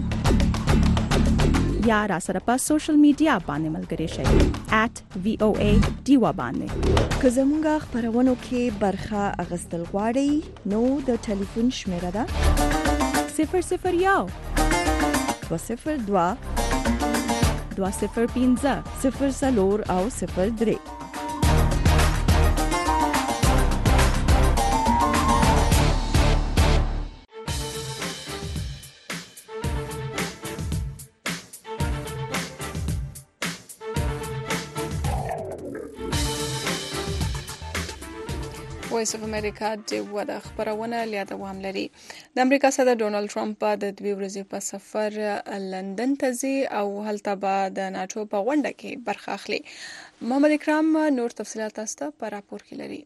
یا را سره په سوشل میډیا باندې ملګري شئ ایټ وی او ای ډیوا باندې. که زموږ خبرونو کې برخه اخیستل غواړئ نو د ټلیفون شمیره ده صفر صفر یو دوه صفر دوه دوه صفر پنځه صفر څلور او صفر درې. وایس اف امریکا د ودا خبرونه لیا دوام لري. د امریکا صدر ډونالد ټرمپ د دوی ورځې په سفر لندن ته ځي او هلته به د ناتو په غونډه کې برخه اخلي. محمد اکرام نور تفصیلات تاسو په راپور کې لري.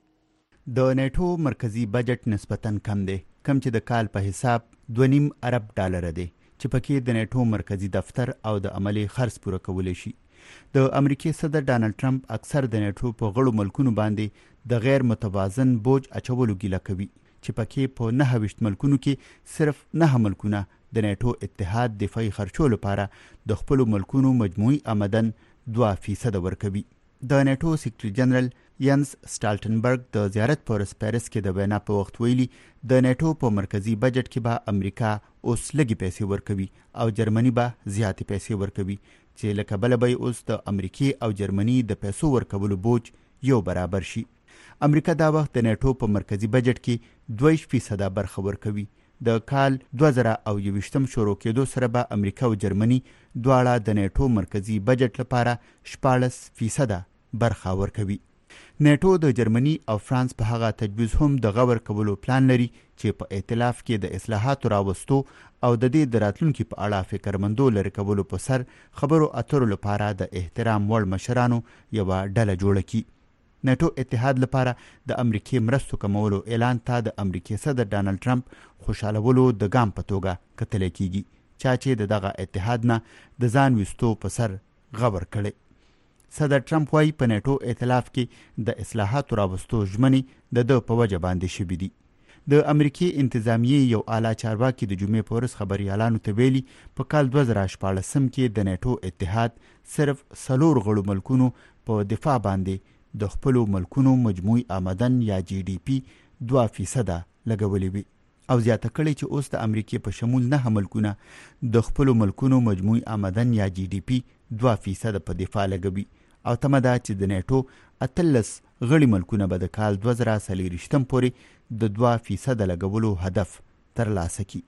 د ناتو مرکزی بجټ نسبتاً کم دی، کم چې د کال په حساب دوه نیم ارب ډالر دی چې پکې د ناتو مرکزی دفتر او د عملی خرڅ پوره کولی شي. د امریکای صدر ډانلډ ټرمپ اکثر د ناتو په غړو ملکونو باندې د غیر متوازن بوج اچولو ګیله کوي چې پکې په نهه ویشت ملکونو کې صرف نهه ملکونه د ناتو اتحاد دفاعي خرچو لپاره د خپل ملکونو مجموعي آمدن دوه فیصد ورکوي. د ناتو سیکریټری جنرال ینس سټالټنبرګ د زیارت په ورځ پیرس کې د وینا په وخت ویلي د ناتو په مرکزی بجټ کې به امریکا اوس لږې پیسې ورکوي او جرمني به زیاتې پیسې ورکوي چې لکه بل به اوس د امریکای او جرمني د پیسو ورکولو بوج یو برابر شي. امریکا دا وخت د ناتو په مرکزی بجټ کې دوه فیصد برخه ورکوي. د کال دوه زره او یوویشتم شروع کېدو سره به امریکا او جرمني دواړه د ناتو مرکزی بجټ لپاره شپاړس فیصد برخه ورکوي. ناتو د جرمني او فرانس په هغه تجویز هم د غور کولو پلان لري چې په ائتلاف کې د اصلاحاتو راوستو او د دې د راتلونکي په اړه فکرمندو لري کولو په سر خبرو اترو لپاره د احترام وړ مشرانو یو ډله جوړه کړي. ناتو اتحاد لپاره د امریکای مرستو کمولو اعلان ته د امریکای صدر ډانلډ ټرمپ خوشالولو د ګام په توګه کتل کیږي چا چې دغه اتحاد نه د ځان وستو په سر غور کړي. صدر ټرمپ وايي په ناتو ائتلاف کې د اصلاحاتو راوستو ژمنې د د په وجه باندې شوې دي. د امریکای انتظامیه یو اعلی چارواکي د جمعې په ورځ خبريالانو ته ویلي په کال دوه زره شپاړسم کې د ناتو اتحاد صرف څلور غړو ملکونو په دفاع باندې د خپل ملکونو مجموعي آمدن یا جی ډی پی دوه فیصد لګولې وي او زیاته کړي چې اوس د امریکای په شمول نه ملکونه د خپل ملکونو مجموعي آمدن یا جی ډی پی دوه فیصد په دفاع لګوي او تمه ده چې د ناتو اتلس غړي ملکونه به د کال دوه زره څلوېښتم پورې د دوه فیصد لګولو هدف ترلاسه کړي.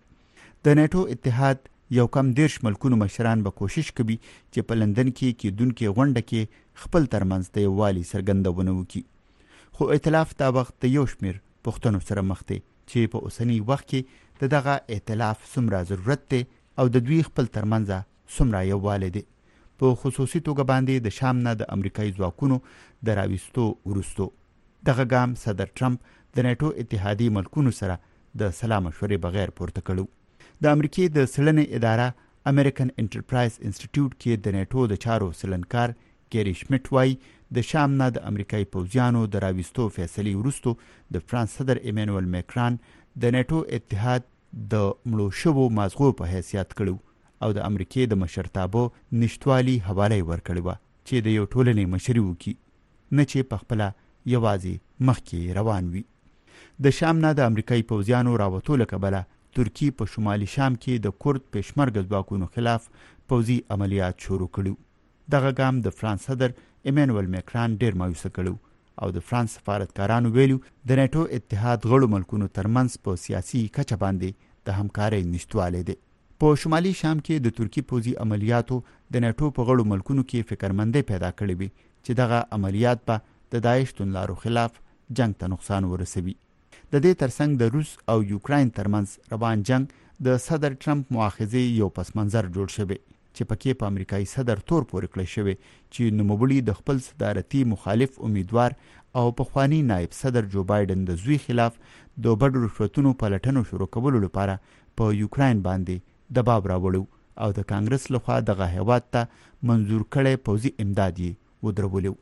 د ناتو اتحاد یو کم دیرش ملکونو مشران به کوشش کوي چې په لندن کې کېدونکې غونډه کې خپل ترمنځ د یووالي څرګندونه وکړي. خو ائتلاف دا وخت د یو شمېر پوښتنو سره مخ دی چې په اوسني وخت کې د دغه ائتلاف څومره ضرورت دی او د دوی خپل ترمنځ څومره یووالی دی. په خصوصي توګه باندې د شام نه د امریکایي ځواکونو د راوستو وروستو دغه ګام صدر ټرمپ د ناتو اتحادي ملکونو سره د سلا مشورې بغیر پورته کړو. د امریکای د څېړنې اداره امریکن انټرپرایز انسټیټیوټ کې د ناتو د چارو څېړنکار ګیری شمیټ وايي د شام نه د امریکایي پوځیانو د راوستو فیصلې وروستو د فرانس صدر ایمانوئل میکران د ناتو اتحاد د مړو شوو مازغو په حیثیت کړو او د امریکای د مشرتابه نشټوالي حواله ورکړې وه چې د یو ټولنې مشري وکړي نه چې په خپله یوازې مخکې روان وي. د شام نه د امریکایي پوځیانو راوتو له کبله ترکی په شمالي شام کې د کورد پېشمرګه ځواکونو خلاف پوځي عملیات شروع کړي. دغه ګام د فرانس صدر ایمانوئل میکران ډېر مایوسه کړي او د فرانس سفارتکارانو ویلو د ناتو اتحاد غړو ملکونو ترمنځ په سیاسي کچه باندې د همکارۍ نشتوالی دی. په شمالي شام کې د ترکی پوځي عملیاتو د ناتو په غړو ملکونو کې فکرمندۍ پیدا کړې وي چې دغه عملیات به د داعش توندلارو خلاف جنگ ته نقصان ورسوي. د دې ترڅنګ د روس او یوکراین ترمنځ روان جنگ د صدر ټرمپ مؤاخذې یو پس منظر جوړ شوی چې پکې په امریکایي صدر تور پورې کړی شوی چې نوموړي د خپل صدارتي مخالف امیدوار او پخوانی نائب صدر جو بایدن د زوی خلاف د بډو رشوتونو پلټنو شروع کولو لپاره په یوکراین باندې دباو راوړو او د کانګرس لخوا دغه هیواد ته منظور کړی پوځي امداد یې ودرولو.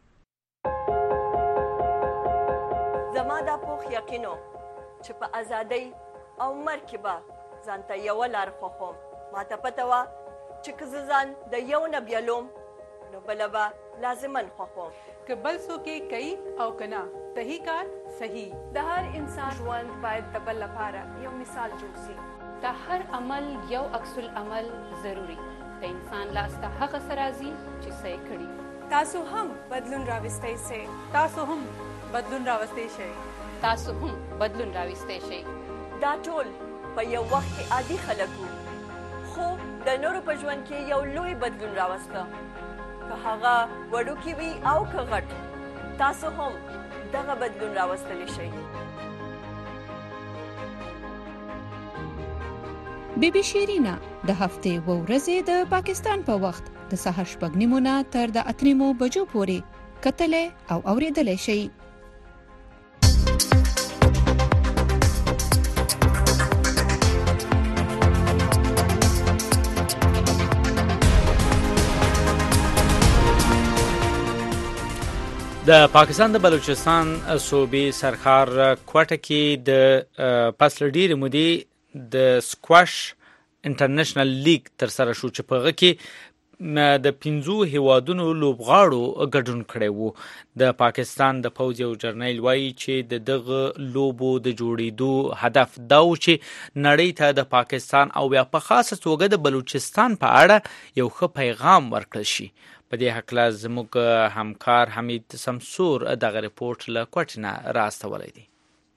زما دا پوخ یقینو چې په ازادۍ او مرګ کې به ځان ته یوه لار خوښوم. ما ته پته وه چې که زه ځان د یو نه بیلوم نو بله به لازماً خوښوم. که بل څوک یې کوي او که نه صحیح کار صحیح. د هر انسان ژوند باید د بل لپاره یو مثال جوړ شي. د هر عمل یو عکس العمل ضروري. د انسان لاس ته هغه څه راځي چې څه یې کړي. تاسو هم بدلون راوستی شئ. تاسو هم بدلون راوستی شئ. تاسو هم بدلون راوستی شئ. دا ټول په یو وخت کې عادي خلک وو، خو د نورو په ژوند کې یو لوی بدلون راوسته. که هغه وړوکی وي او که غټ، تاسو هم دغه بدلون راوستلی شئ. بی بی شیرینا د هفتې و ورځې د پاکستان په وخت د سهار شپږ نیمو نه تر د اته نیمو بجو پورې کتلې او اورېدلې شئ. د پاکستان د بلوچستان صوبې سرکار کوټه کې د پس له ډېرې مودې د سکواش انټرنیشنل لیګ تر سره شو چې په هغه کې د پنځو هیوادونو لوبغاړو ګډون کړی وو. د پاکستان د پوځ یو جرنیل وایي چې د دغه لوبو د جوړېدو هدف دا و چې نړۍ ته د پاکستان او بیا په خاصه توګه د بلوچستان په اړه یو ښه پیغام ورکړل شي. په دې هکله زموږ همکار حمید سمسور دغه رپورټ له کوټې نه راستولی دی.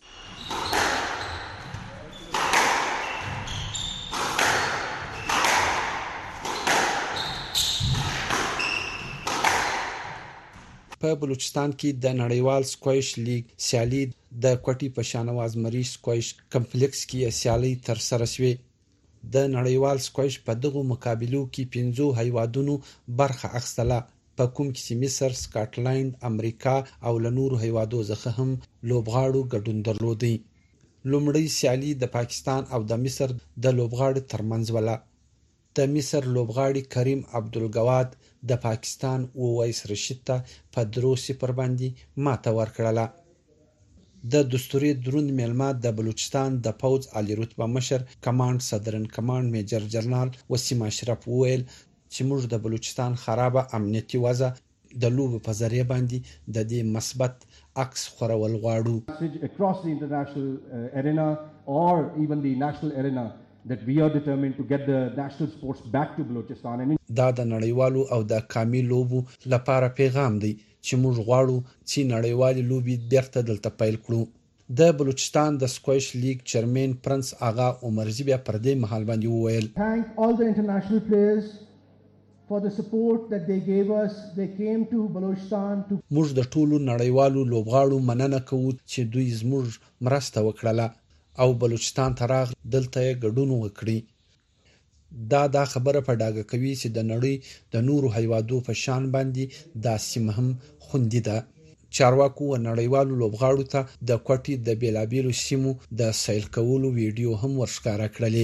په بلوچستان کې د نړیوال سکواش لیګ سیالي د کوټې په شانواز مری سکواش کمپلیکس کې سیالي تر سره شوې. د نړیوال سکواش په دغه مقابلو کې پنځو هیوادونو برخه اخیستله، په کوم کې چې مصر، سکاټلند، امریکا او له نورو هیوادو څخه هم لوبغاړو ګډون درلودی. لومړی سیالي د پاکستان او د مصر د لوبغاړو ترمنځ وله. د مصر لوبغاړي کریم عبدالجواد د پاکستان اوویس رشید ته په درو صفر باندې ماته ورکړله. د دستوري دروند میلمه د بلوچستان د پوځ عالی رتبه مشر کمانډ صدرن کمانډ میجر جنرال وسیم اشرف وویل چې موږ د بلوچستان خرابه امنیتي وضع د لوبو په ذریعه باندې د دې مثبت عکس خورول غواړو. across the international uh, arena or even the national arena that we are determined to get the national sports back to Balochistan. دا د نړیوالو او د قومي لوبو لپاره پیغام دی چې موږ غواړو چې نړیوالې لوبې بیرته دلته پیل کړو. د بلوچستان د سکواش لیګ چیرمن پرنس آغا عمرزی بیا پر دې مهال باندې وویل thank all the international players for the support that they gave us. They came to Balochistan to موږ د ټولو نړیوالو لوبغاړو مننه کوو چې دوی زموږ مرسته وکړه او بلوچستان ته راغلي دلته یې ګډون وکړي. دا دا خبره په ډاګه کوي چې د نړۍ د نورو هیوادو په شان باندې دا سیمه هم خوندي ده. چارواکو و نړیوالو لوبغاړو ته د کوټې د بیلابیلو سیمو د سیل کولو ویډیو هم ورښکاره کړلې.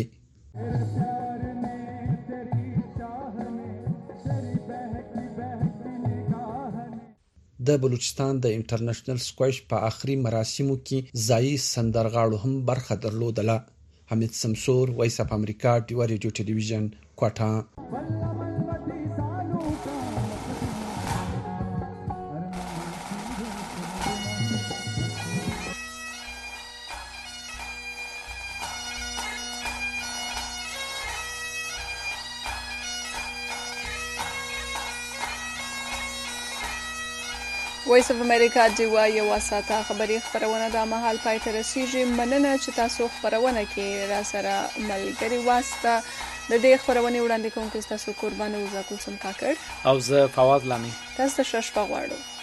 د بلوچستان د انټرنیشنل سکواش په آخري مراسمو کې ځایي سندرغاړو هم برخه درلودله. حمید سمسور، وایس اف امریکا، ډیوا ریډیو ټلویزیون، کوټه. وایس اف امریکا ډیوا یو ساعته خبري خبرونه د مهال پای ته رسیږي. مننه چې تاسو خبرونه کې را سره ملګری واسطه. د دې خبرونه وړاندې کوم کې تاسو قربانو زکو سم کاکړ او زه فواز لامي. تاسو شش په غواړو.